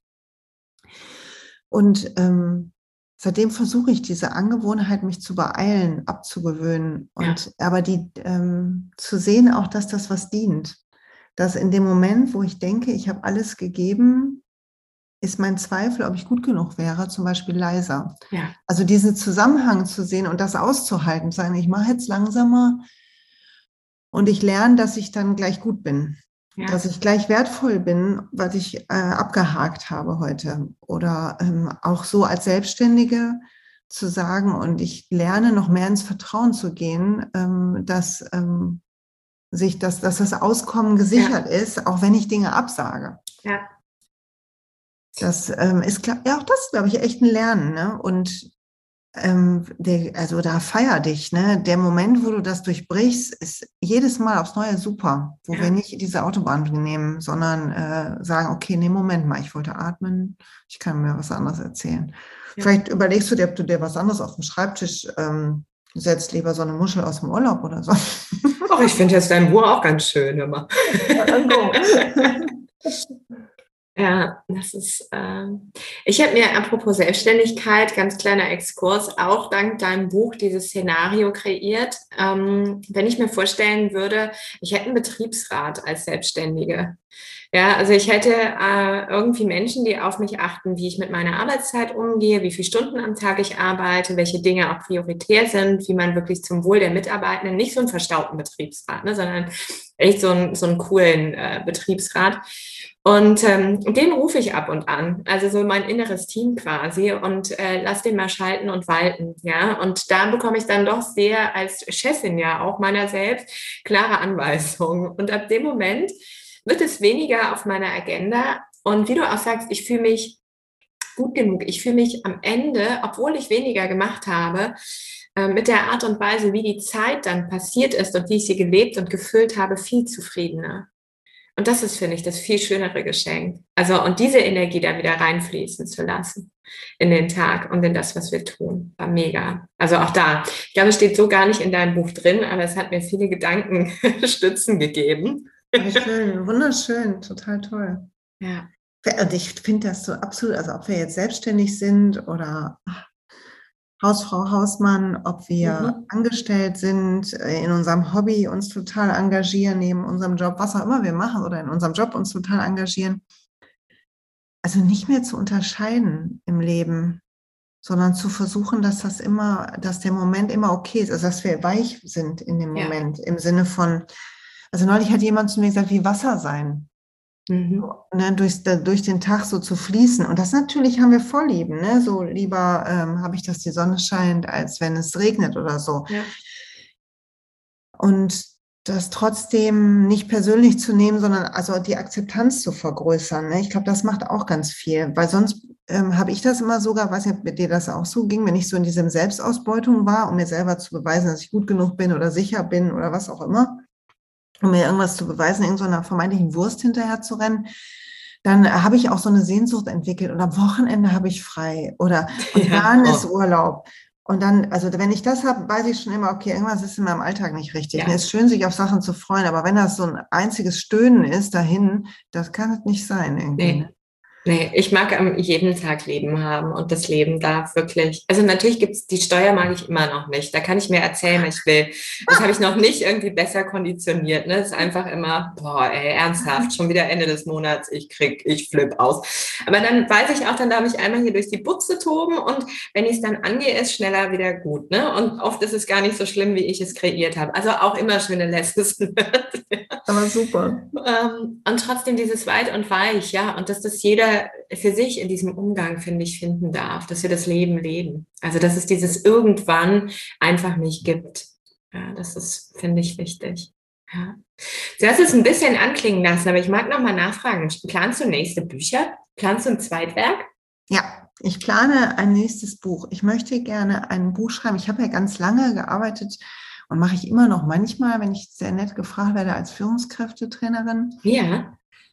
Und ähm, seitdem versuche ich diese Angewohnheit, mich zu beeilen, abzugewöhnen und ja. aber die ähm, zu sehen auch, dass das was dient. Dass in dem Moment, wo ich denke, ich habe alles gegeben, ist mein Zweifel, ob ich gut genug wäre, zum Beispiel leiser. Ja. Also diesen Zusammenhang zu sehen und das auszuhalten, sagen, ich mache jetzt langsamer und ich lerne, dass ich dann gleich gut bin. Ja. Dass ich gleich wertvoll bin, was ich äh, abgehakt habe heute. Oder ähm, auch so als Selbstständige zu sagen, und ich lerne noch mehr ins Vertrauen zu gehen, ähm, dass, ähm, sich das, dass das Auskommen gesichert ja. ist, auch wenn ich Dinge absage. Ja. Das ähm, ist klar, ja auch das, glaube ich, echt ein Lernen. Ne? Und ähm, der, also da feier dich, ne? Der Moment, wo du das durchbrichst, ist jedes Mal aufs Neue super, wo ja. wir nicht diese Autobahn nehmen, sondern äh, sagen, okay, nee, Moment mal, ich wollte atmen, ich kann mir was anderes erzählen. Ja. Vielleicht überlegst du dir, ob du dir was anderes auf den Schreibtisch ähm, setzt, lieber so eine Muschel aus dem Urlaub oder so. Ach, ich finde jetzt dein Buch auch ganz schön immer. Ja, das ist, ähm, ich habe mir, apropos Selbstständigkeit, ganz kleiner Exkurs, auch dank deinem Buch dieses Szenario kreiert. Ähm, wenn ich mir vorstellen würde, ich hätte einen Betriebsrat als Selbstständige. Ja, also ich hätte äh, irgendwie Menschen, die auf mich achten, wie ich mit meiner Arbeitszeit umgehe, wie viele Stunden am Tag ich arbeite, welche Dinge auch prioritär sind, wie man wirklich zum Wohl der Mitarbeitenden, nicht so einen verstaubten Betriebsrat, ne, sondern echt so einen, so einen coolen äh, Betriebsrat. Und ähm, den rufe ich ab und an, also so mein inneres Team quasi und äh, lass den mal schalten und walten, ja. Und da bekomme ich dann doch sehr als Chefin ja auch meiner selbst klare Anweisungen. Und ab dem Moment wird es weniger auf meiner Agenda. Und wie du auch sagst, ich fühle mich gut genug. Ich fühle mich am Ende, obwohl ich weniger gemacht habe, äh, mit der Art und Weise, wie die Zeit dann passiert ist und wie ich sie gelebt und gefüllt habe, viel zufriedener. Und das ist, finde ich, das viel schönere Geschenk. Also, und diese Energie da wieder reinfließen zu lassen in den Tag und in das, was wir tun, war mega. Also auch da, ich glaube, es steht so gar nicht in deinem Buch drin, aber es hat mir viele Gedankenstützen gegeben. Ja, schön, wunderschön, total toll. Ja. Und ich finde das so absolut, also ob wir jetzt selbstständig sind oder Hausfrau, Hausmann, ob wir Mhm. angestellt sind, in unserem Hobby uns total engagieren, neben unserem Job, was auch immer wir machen oder in unserem Job uns total engagieren. Also nicht mehr zu unterscheiden im Leben, sondern zu versuchen, dass das immer, dass der Moment immer okay ist, also dass wir weich sind in dem Ja. Moment, im Sinne von, also neulich hat jemand zu mir gesagt, wie Wasser sein. Mhm. Ne, durch, durch den Tag so zu fließen. Und das natürlich haben wir Vorlieben. Ne? So lieber ähm, habe ich, dass die Sonne scheint, als wenn es regnet oder so. Ja. Und das trotzdem nicht persönlich zu nehmen, sondern also die Akzeptanz zu vergrößern. Ne? Ich glaube, das macht auch ganz viel. Weil sonst ähm, habe ich das immer sogar, weiß nicht, ob mit dir das auch so ging, wenn ich so in diesem Selbstausbeutung war, um mir selber zu beweisen, dass ich gut genug bin oder sicher bin oder was auch immer, um mir irgendwas zu beweisen, irgendeiner vermeintlichen Wurst hinterher zu rennen, dann habe ich auch so eine Sehnsucht entwickelt und am Wochenende habe ich frei oder und Ja. dann ist Oh. Urlaub. Und dann, also wenn ich das habe, weiß ich schon immer, okay, irgendwas ist in meinem Alltag nicht richtig. Ja. Es ist schön, sich auf Sachen zu freuen, aber wenn das so ein einziges Stöhnen ist dahin, das kann es nicht sein irgendwie. Nee. Ne? Nee, ich mag am jeden Tag Leben haben und das Leben darf wirklich, also natürlich gibt's, die Steuer mag ich immer noch nicht, da kann ich mir erzählen, was ich will. Das habe ich noch nicht irgendwie besser konditioniert, ne? Es ist einfach immer, boah, ey, ernsthaft, schon wieder Ende des Monats, ich krieg, ich flipp aus. Aber dann weiß ich auch, dann darf ich einmal hier durch die Butze toben und wenn ich es dann angehe, ist schneller wieder gut, ne? Und oft ist es gar nicht so schlimm, wie ich es kreiert habe. Also auch immer schöne Lessons. Aber super. Ähm, und trotzdem dieses Weit und Weich, ja, und dass das jeder für sich in diesem Umgang, finde ich, finden darf, dass wir das Leben leben. Also, dass es dieses irgendwann einfach nicht gibt. Ja, das ist, finde ich, wichtig. Ja. Du hast es ein bisschen anklingen lassen, aber ich mag noch mal nachfragen. Planst du nächste Bücher? Planst du ein Zweitwerk? Ja, ich plane ein nächstes Buch. Ich möchte gerne ein Buch schreiben. Ich habe ja ganz lange gearbeitet und mache ich immer noch manchmal, wenn ich sehr nett gefragt werde, als Führungskräftetrainerin. Ja.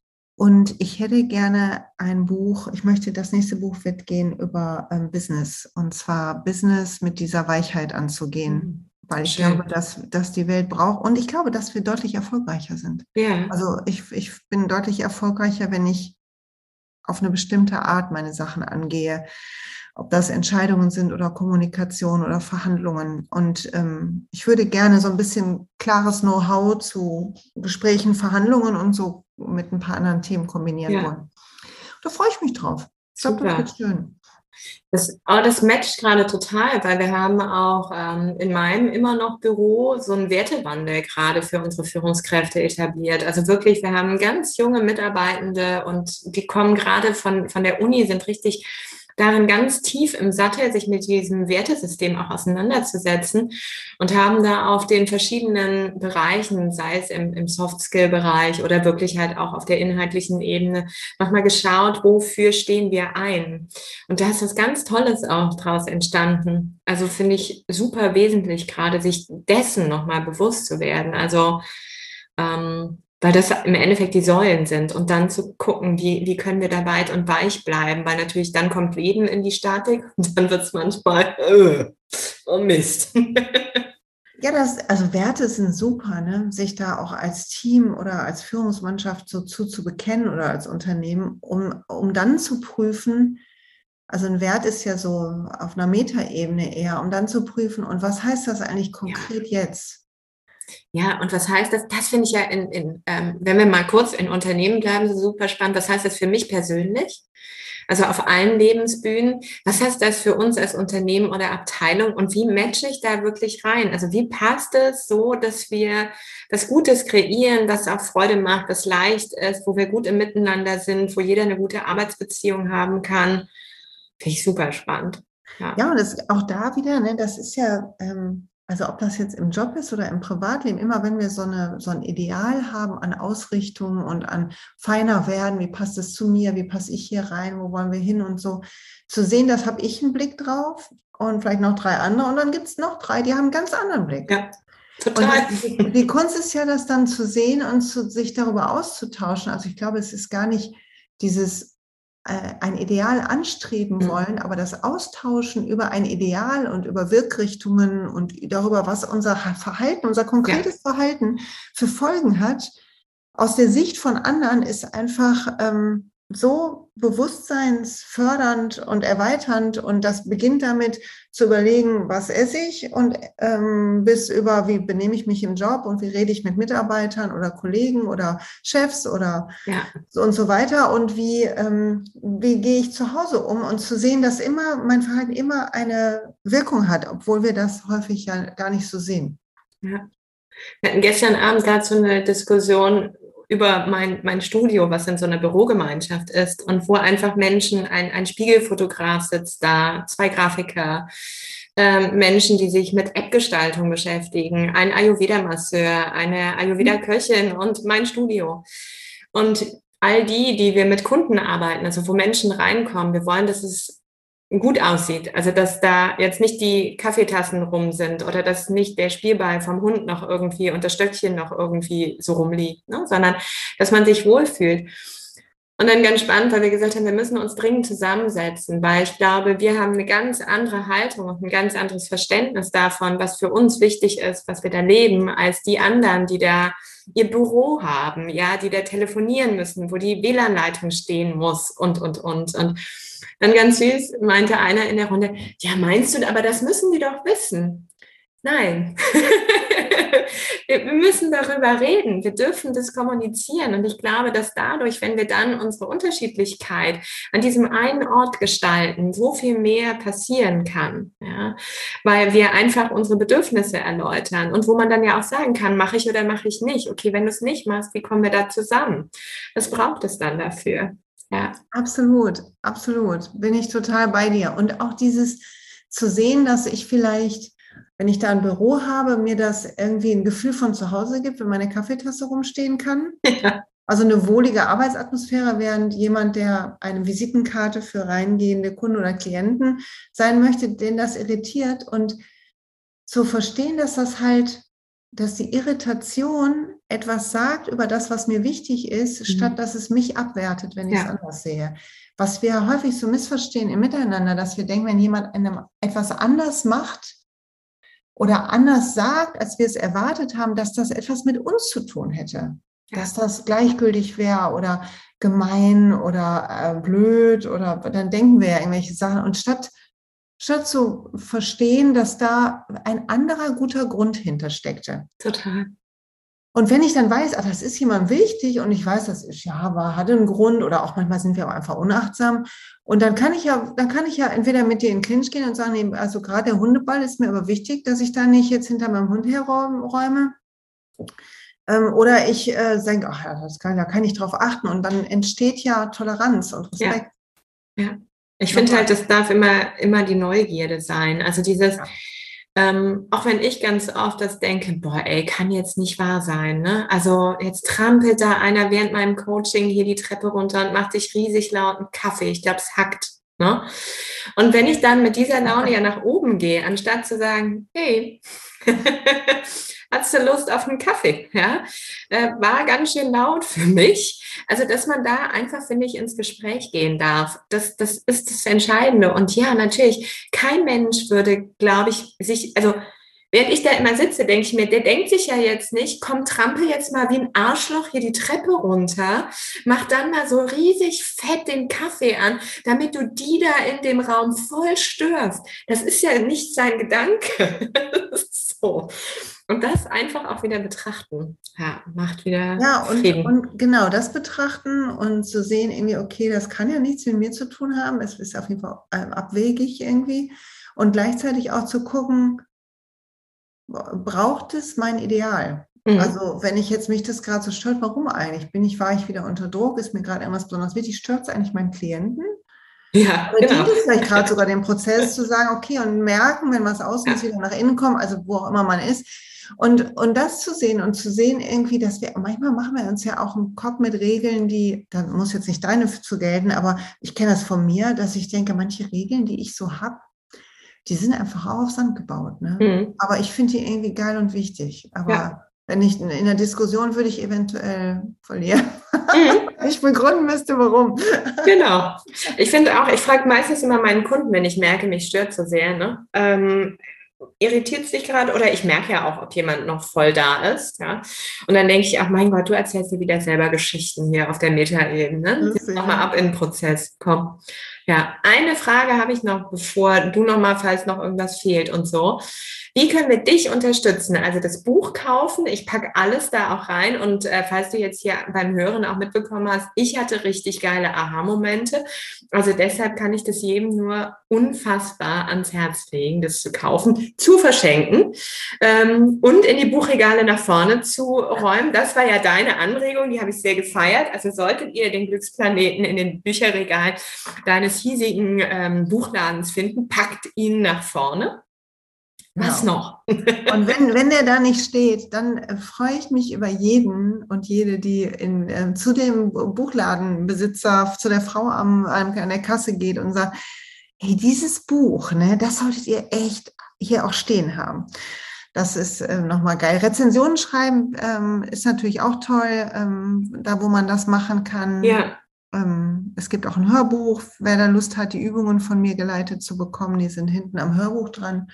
Und ich hätte gerne ein Buch, ich möchte, das nächste Buch wird gehen über ähm, Business. Und zwar Business mit dieser Weichheit anzugehen. Mhm. Weil ich Schön. glaube, dass, dass die Welt braucht. Und ich glaube, dass wir deutlich erfolgreicher sind. Ja. Also ich, ich bin deutlich erfolgreicher, wenn ich auf eine bestimmte Art meine Sachen angehe. Ob das Entscheidungen sind oder Kommunikation oder Verhandlungen. Und ähm, ich würde gerne so ein bisschen klares Know-how zu Gesprächen, Verhandlungen und so mit ein paar anderen Themen kombinieren Ja. wollen. Da freue ich mich drauf. Ich glaube, das wird schön. Das, aber das matcht gerade total, weil wir haben auch ähm, in meinem immer noch Büro so einen Wertewandel gerade für unsere Führungskräfte etabliert. Also wirklich, wir haben ganz junge Mitarbeitende und die kommen gerade von, von der Uni, sind richtig darin ganz tief im Sattel, sich mit diesem Wertesystem auch auseinanderzusetzen und haben da auf den verschiedenen Bereichen, sei es im, im Soft-Skill-Bereich oder wirklich halt auch auf der inhaltlichen Ebene, nochmal geschaut, wofür stehen wir ein. Und da ist was ganz Tolles auch draus entstanden. Also finde ich super wesentlich gerade, sich dessen nochmal bewusst zu werden. Also ähm, weil das im Endeffekt die Säulen sind und dann zu gucken, wie, wie können wir da weit und weich bleiben, weil natürlich dann kommt Leben in die Statik und dann wird es manchmal, äh, oh Mist. Ja, das, also Werte sind super, ne? Sich da auch als Team oder als Führungsmannschaft so zu, zu bekennen oder als Unternehmen, um, um dann zu prüfen, also ein Wert ist ja so auf einer Metaebene eher, um dann zu prüfen, und was heißt das eigentlich konkret ja. jetzt? Ja, und was heißt das? Das finde ich ja, in, in ähm, wenn wir mal kurz in Unternehmen bleiben, so super spannend. Was heißt das für mich persönlich? Also auf allen Lebensbühnen. Was heißt das für uns als Unternehmen oder Abteilung? Und wie matche ich da wirklich rein? Also wie passt es so, dass wir was Gutes kreieren, was auch Freude macht, was leicht ist, wo wir gut im Miteinander sind, wo jeder eine gute Arbeitsbeziehung haben kann? Finde ich super spannend. Ja, ja, und das, auch da wieder, ne, das ist ja, ähm, also ob das jetzt im Job ist oder im Privatleben, immer wenn wir so, eine, so ein Ideal haben an Ausrichtung und an feiner werden, wie passt es zu mir, wie passe ich hier rein, wo wollen wir hin und so, zu sehen, das habe ich einen Blick drauf und vielleicht noch drei andere, und dann gibt es noch drei, die haben einen ganz anderen Blick. Ja, total. Und das, die, die Kunst ist ja, das dann zu sehen und zu, sich darüber auszutauschen. Also ich glaube, es ist gar nicht dieses ein Ideal anstreben wollen, aber das Austauschen über ein Ideal und über Wirkrichtungen und darüber, was unser Verhalten, unser konkretes ja. Verhalten für Folgen hat, aus der Sicht von anderen, ist einfach ähm, so bewusstseinsfördernd und erweiternd, und das beginnt damit zu überlegen, was esse ich, und ähm, bis über, wie benehme ich mich im Job und wie rede ich mit Mitarbeitern oder Kollegen oder Chefs oder ja. so und so weiter, und wie, ähm, wie gehe ich zu Hause um, und zu sehen, dass immer mein Verhalten immer eine Wirkung hat, obwohl wir das häufig ja gar nicht so sehen. Ja. Wir hatten gestern Abend dazu eine Diskussion über mein, mein Studio, was in so einer Bürogemeinschaft ist und wo einfach Menschen, ein, ein Spiegelfotograf sitzt da, zwei Grafiker, ähm, Menschen, die sich mit App-Gestaltung beschäftigen, ein Ayurveda-Masseur, eine Ayurveda-Köchin und mein Studio. Und all die, die wir mit Kunden arbeiten, also wo Menschen reinkommen, wir wollen, dass es gut aussieht. Also, dass da jetzt nicht die Kaffeetassen rum sind oder dass nicht der Spielball vom Hund noch irgendwie und das Stöckchen noch irgendwie so rumliegt, ne? Sondern dass man sich wohlfühlt. Und dann ganz spannend, weil wir gesagt haben, wir müssen uns dringend zusammensetzen, weil ich glaube, wir haben eine ganz andere Haltung und ein ganz anderes Verständnis davon, was für uns wichtig ist, was wir da leben, als die anderen, die da ihr Büro haben, ja, die da telefonieren müssen, wo die W L A N-Leitung stehen muss und, und, und. Und dann ganz süß meinte einer in der Runde, ja, meinst du, aber das müssen die doch wissen. Nein, wir müssen darüber reden, wir dürfen das kommunizieren, und ich glaube, dass dadurch, wenn wir dann unsere Unterschiedlichkeit an diesem einen Ort gestalten, so viel mehr passieren kann, ja? Weil wir einfach unsere Bedürfnisse erläutern und wo man dann ja auch sagen kann, mache ich oder mache ich nicht. Okay, wenn du es nicht machst, wie kommen wir da zusammen? Was braucht es dann dafür? Ja. Absolut, absolut, bin ich total bei dir, und auch dieses zu sehen, dass ich vielleicht, wenn ich da ein Büro habe, mir das irgendwie ein Gefühl von zu Hause gibt, wenn meine Kaffeetasse rumstehen kann. Ja. Also eine wohlige Arbeitsatmosphäre, während jemand, der eine Visitenkarte für reingehende Kunden oder Klienten sein möchte, den das irritiert, und zu verstehen, dass das halt, dass die Irritation etwas sagt über das, was mir wichtig ist, mhm. statt dass es mich abwertet, wenn ich es ja. anders sehe. Was wir häufig so missverstehen im Miteinander, dass wir denken, wenn jemand einem etwas anders macht, oder anders sagt, als wir es erwartet haben, dass das etwas mit uns zu tun hätte. Ja. Dass das gleichgültig wäre oder gemein oder äh, blöd, oder dann denken wir ja irgendwelche Sachen. Und statt, statt zu verstehen, dass da ein anderer guter Grund hintersteckte. Total. Und wenn ich dann weiß, ah, das ist jemandem wichtig, und ich weiß, das ist ja, aber hat einen Grund, oder auch manchmal sind wir auch einfach unachtsam, und dann kann ich ja, dann kann ich ja entweder mit dir in den Clinch gehen und sagen, nee, also gerade der Hundeball ist mir aber wichtig, dass ich da nicht jetzt hinter meinem Hund herräume. Ähm, oder ich äh, denke, ach ja, das kann, da kann ich drauf achten, und dann entsteht ja Toleranz und Respekt. Ja, ja. Ich finde halt, das darf immer, immer die Neugierde sein. Also dieses, ja. Ähm, auch wenn ich ganz oft das denke, boah, ey, kann jetzt nicht wahr sein, ne? Also jetzt trampelt da einer während meinem Coaching hier die Treppe runter und macht sich riesig lauten Kaffee. Ich glaube, es hackt, ne? Und wenn ich dann mit dieser Laune ja nach oben gehe, anstatt zu sagen, hey, hast du Lust auf einen Kaffee? Ja, äh, war ganz schön laut für mich. Also, dass man da einfach, finde ich, ins Gespräch gehen darf. Das, das ist das Entscheidende. Und ja, natürlich, kein Mensch würde, glaube ich, sich, also Während ich da immer sitze, denke ich mir, der denkt sich ja jetzt nicht, komm, trampel jetzt mal wie ein Arschloch hier die Treppe runter, mach dann mal so riesig fett den Kaffee an, damit du die da in dem Raum voll störst. Das ist ja nicht sein Gedanke. So. Und das einfach auch wieder betrachten. Ja, macht wieder Ja, und, Frieden. und genau das betrachten und zu sehen, irgendwie, okay, das kann ja nichts mit mir zu tun haben. Es ist auf jeden Fall ähm, abwegig irgendwie. Und gleichzeitig auch zu gucken, braucht es mein Ideal? Mhm. Also wenn ich jetzt mich das gerade so stört, warum eigentlich? Bin ich, war ich wieder unter Druck? Ist mir gerade irgendwas besonders wichtig? Stört es eigentlich meinen Klienten? Ja, Oder genau. dient es vielleicht gerade sogar dem Prozess zu sagen, okay, und merken, wenn was außen ist, wieder nach innen kommen, also wo auch immer man ist. Und, und das zu sehen und zu sehen irgendwie, dass wir, manchmal machen wir uns ja auch einen Kopf mit Regeln, die, da muss jetzt nicht deine zu gelten, aber ich kenne das von mir, dass ich denke, manche Regeln, die ich so habe, die sind einfach auch auf Sand gebaut. Ne? Mhm. Aber ich finde die irgendwie geil und wichtig. Aber Ja. wenn ich in der Diskussion würde ich eventuell verlieren. Mhm. Ich begründen müsste, warum. Genau. Ich finde auch, ich frage meistens immer meinen Kunden, wenn ich merke, mich stört so sehr, ne? Ähm, irritiert es dich gerade? Oder ich merke ja auch, ob jemand noch voll da ist. Ja? Und dann denke ich, ach mein Gott, du erzählst dir wieder selber Geschichten hier auf der Metaebene. Nochmal ab in den Prozess. Komm. Ja, eine Frage habe ich noch, bevor du nochmal, falls noch irgendwas fehlt und so. Wie können wir dich unterstützen? Also das Buch kaufen, ich packe alles da auch rein und äh, falls du jetzt hier beim Hören auch mitbekommen hast, ich hatte richtig geile Aha-Momente. Also deshalb kann ich das jedem nur unfassbar ans Herz legen, das zu kaufen, zu verschenken ähm, und in die Buchregale nach vorne zu räumen. Das war ja deine Anregung, die habe ich sehr gefeiert. Also solltet ihr den Glücksplaneten in den Bücherregalen deines hiesigen ähm, Buchladens finden, packt ihn nach vorne. Was Genau. noch? Und wenn, wenn der da nicht steht, dann äh, freue ich mich über jeden und jede, die in, äh, zu dem Buchladenbesitzer, zu der Frau am, an der Kasse geht und sagt, hey, dieses Buch, ne, das solltet ihr echt hier auch stehen haben. Das ist äh, nochmal geil. Rezensionen schreiben ähm, ist natürlich auch toll, ähm, da wo man das machen kann. Ja. Ähm, es gibt auch ein Hörbuch, wer da Lust hat, die Übungen von mir geleitet zu bekommen, die sind hinten am Hörbuch dran.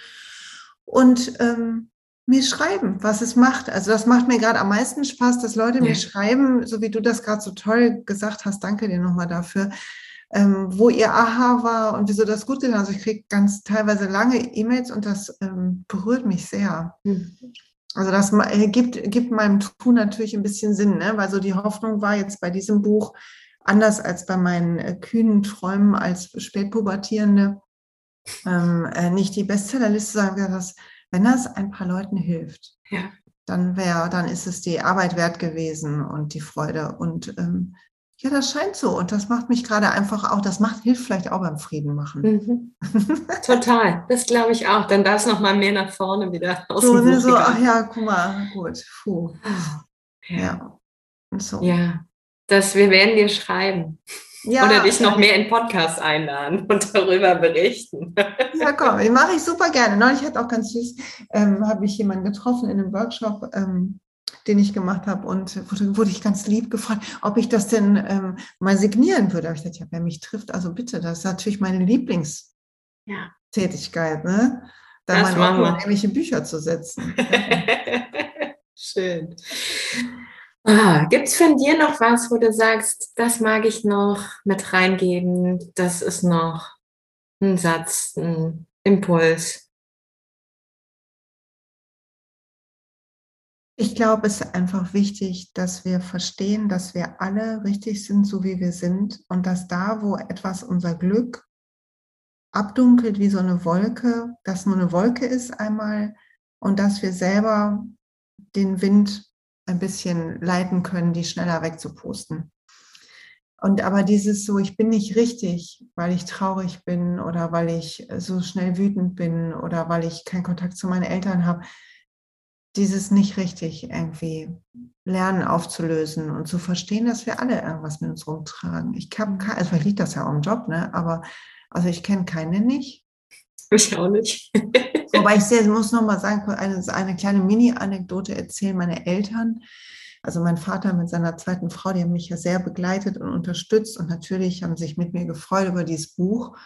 Und ähm, mir schreiben, was es macht. Also das macht mir gerade am meisten Spaß, dass Leute ja. mir schreiben, so wie du das gerade so toll gesagt hast, danke dir nochmal dafür, ähm, wo ihr Aha war und wieso das gut getan hat. Also ich kriege ganz teilweise lange E-Mails und das ähm, berührt mich sehr. Mhm. Also das äh, gibt, gibt meinem Tun natürlich ein bisschen Sinn, ne? Weil so die Hoffnung war jetzt bei diesem Buch, anders als bei meinen äh, kühnen Träumen als Spätpubertierende, Ähm, äh, nicht die Bestsellerliste, sagen, dass wenn das ein paar Leuten hilft, ja. dann wäre, dann ist es die Arbeit wert gewesen und die Freude. Und ähm, ja, das scheint so. Und das macht mich gerade einfach auch, das macht, hilft vielleicht auch beim Frieden machen. Mhm. Total, das glaube ich auch. Dann darf es noch mal mehr nach vorne wieder aus so, dem ne, Buch so, gehen. ach ja, guck mal, gut. Puh. Ja. Ja. Und so. Ja, das, wir werden dir schreiben. Ja, oder dich noch mehr in Podcasts einladen und darüber berichten. Ja, komm, den mache ich super gerne. Neulich hat auch ganz süß, ähm, habe ich jemanden getroffen in einem Workshop, ähm, den ich gemacht habe und wurde, wurde ich ganz lieb gefragt, ob ich das denn ähm, mal signieren würde. Da habe ich gesagt, ja, wer mich trifft, also bitte, das ist natürlich meine Lieblingstätigkeit, ne? Da mein Auto in irgendwelche Bücher zu setzen. Schön. Ah, gibt es von dir noch was, wo du sagst, das mag ich noch mit reingeben, das ist noch ein Satz, ein Impuls? Ich glaube, es ist einfach wichtig, dass wir verstehen, dass wir alle richtig sind, so wie wir sind und dass da, wo etwas unser Glück abdunkelt wie so eine Wolke, dass nur eine Wolke ist einmal und dass wir selber den Wind ein bisschen leiten können, die schneller wegzupusten. Und aber dieses so, ich bin nicht richtig, weil ich traurig bin oder weil ich so schnell wütend bin oder weil ich keinen Kontakt zu meinen Eltern habe, dieses nicht richtig irgendwie lernen aufzulösen und zu verstehen, dass wir alle irgendwas mit uns rumtragen. Ich habe, also vielleicht liegt das ja auch im Job, ne? Aber also ich kenne keinen nicht. Ich auch nicht. Wobei ich sehr, muss noch mal sagen, eine, eine kleine Mini-Anekdote erzählen. Meine Eltern, also mein Vater mit seiner zweiten Frau, die haben mich ja sehr begleitet und unterstützt und natürlich haben sich mit mir gefreut über dieses Buch.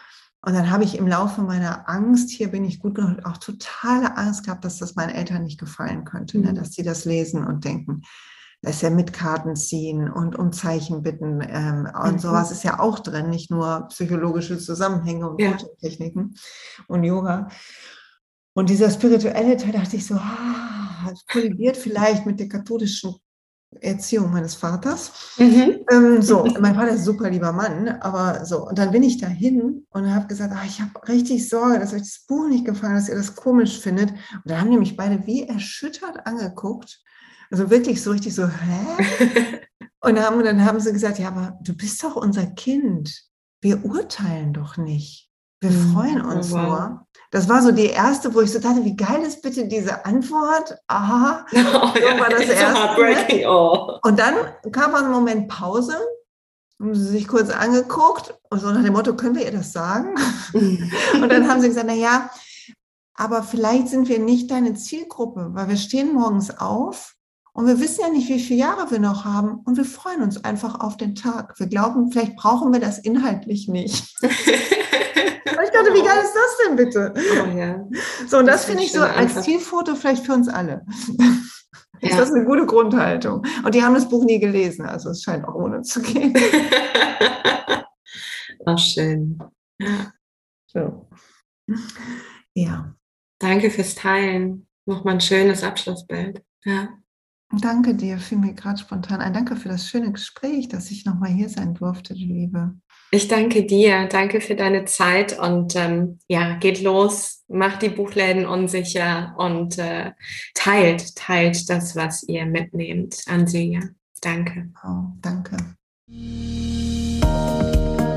Und dann habe ich im Laufe meiner Angst, hier bin ich gut genug, auch totale Angst gehabt, dass das meinen Eltern nicht gefallen könnte, mhm. ne? Dass sie das lesen und denken, das ist ja mit Karten ziehen und um Zeichen bitten ähm, und mhm. sowas ist ja auch drin, nicht nur psychologische Zusammenhänge und ja. Techniken und Yoga. Und dieser spirituelle Teil, dachte ich so, ah, kollidiert vielleicht mit der katholischen Erziehung meines Vaters. Mhm. Ähm, so, mein Vater ist ein super lieber Mann, aber so. Und dann bin ich dahin und habe gesagt, ah, ich habe richtig Sorge, dass euch das Buch nicht gefallen, dass ihr das komisch findet. Und dann haben die mich beide wie erschüttert angeguckt. Also wirklich so richtig so, hä? Und dann haben, dann haben sie gesagt, ja, aber du bist doch unser Kind. Wir urteilen doch nicht. Wir freuen uns oh, wow. nur. Das war so die erste, wo ich so dachte, wie geil ist bitte diese Antwort? Aha, oh, so ja, war das erste. Oh. Und dann kam ein Moment Pause, haben sie sich kurz angeguckt und so nach dem Motto, können wir ihr das sagen? Und dann haben sie gesagt, na ja, aber vielleicht sind wir nicht deine Zielgruppe, weil wir stehen morgens auf und wir wissen ja nicht, wie viele Jahre wir noch haben und wir freuen uns einfach auf den Tag. Wir glauben, vielleicht brauchen wir das inhaltlich nicht. Ich dachte, wie geil ist das denn bitte? Oh, ja. So, und das, das finde ich so als Zielfoto vielleicht für uns alle. Ja. Ist das eine gute Grundhaltung? Und die haben das Buch nie gelesen, also es scheint auch ohne zu gehen. Ach, schön. So. Ja. Danke fürs Teilen. Nochmal ein schönes Abschlussbild. Ja. Danke dir, fiel mir gerade spontan ein. Danke für das schöne Gespräch, dass ich nochmal hier sein durfte, du Liebe. Ich danke dir, danke für deine Zeit und ähm, ja, geht los, macht die Buchläden unsicher und äh, teilt, teilt das, was ihr mitnehmt an Silja. Danke. Oh, danke.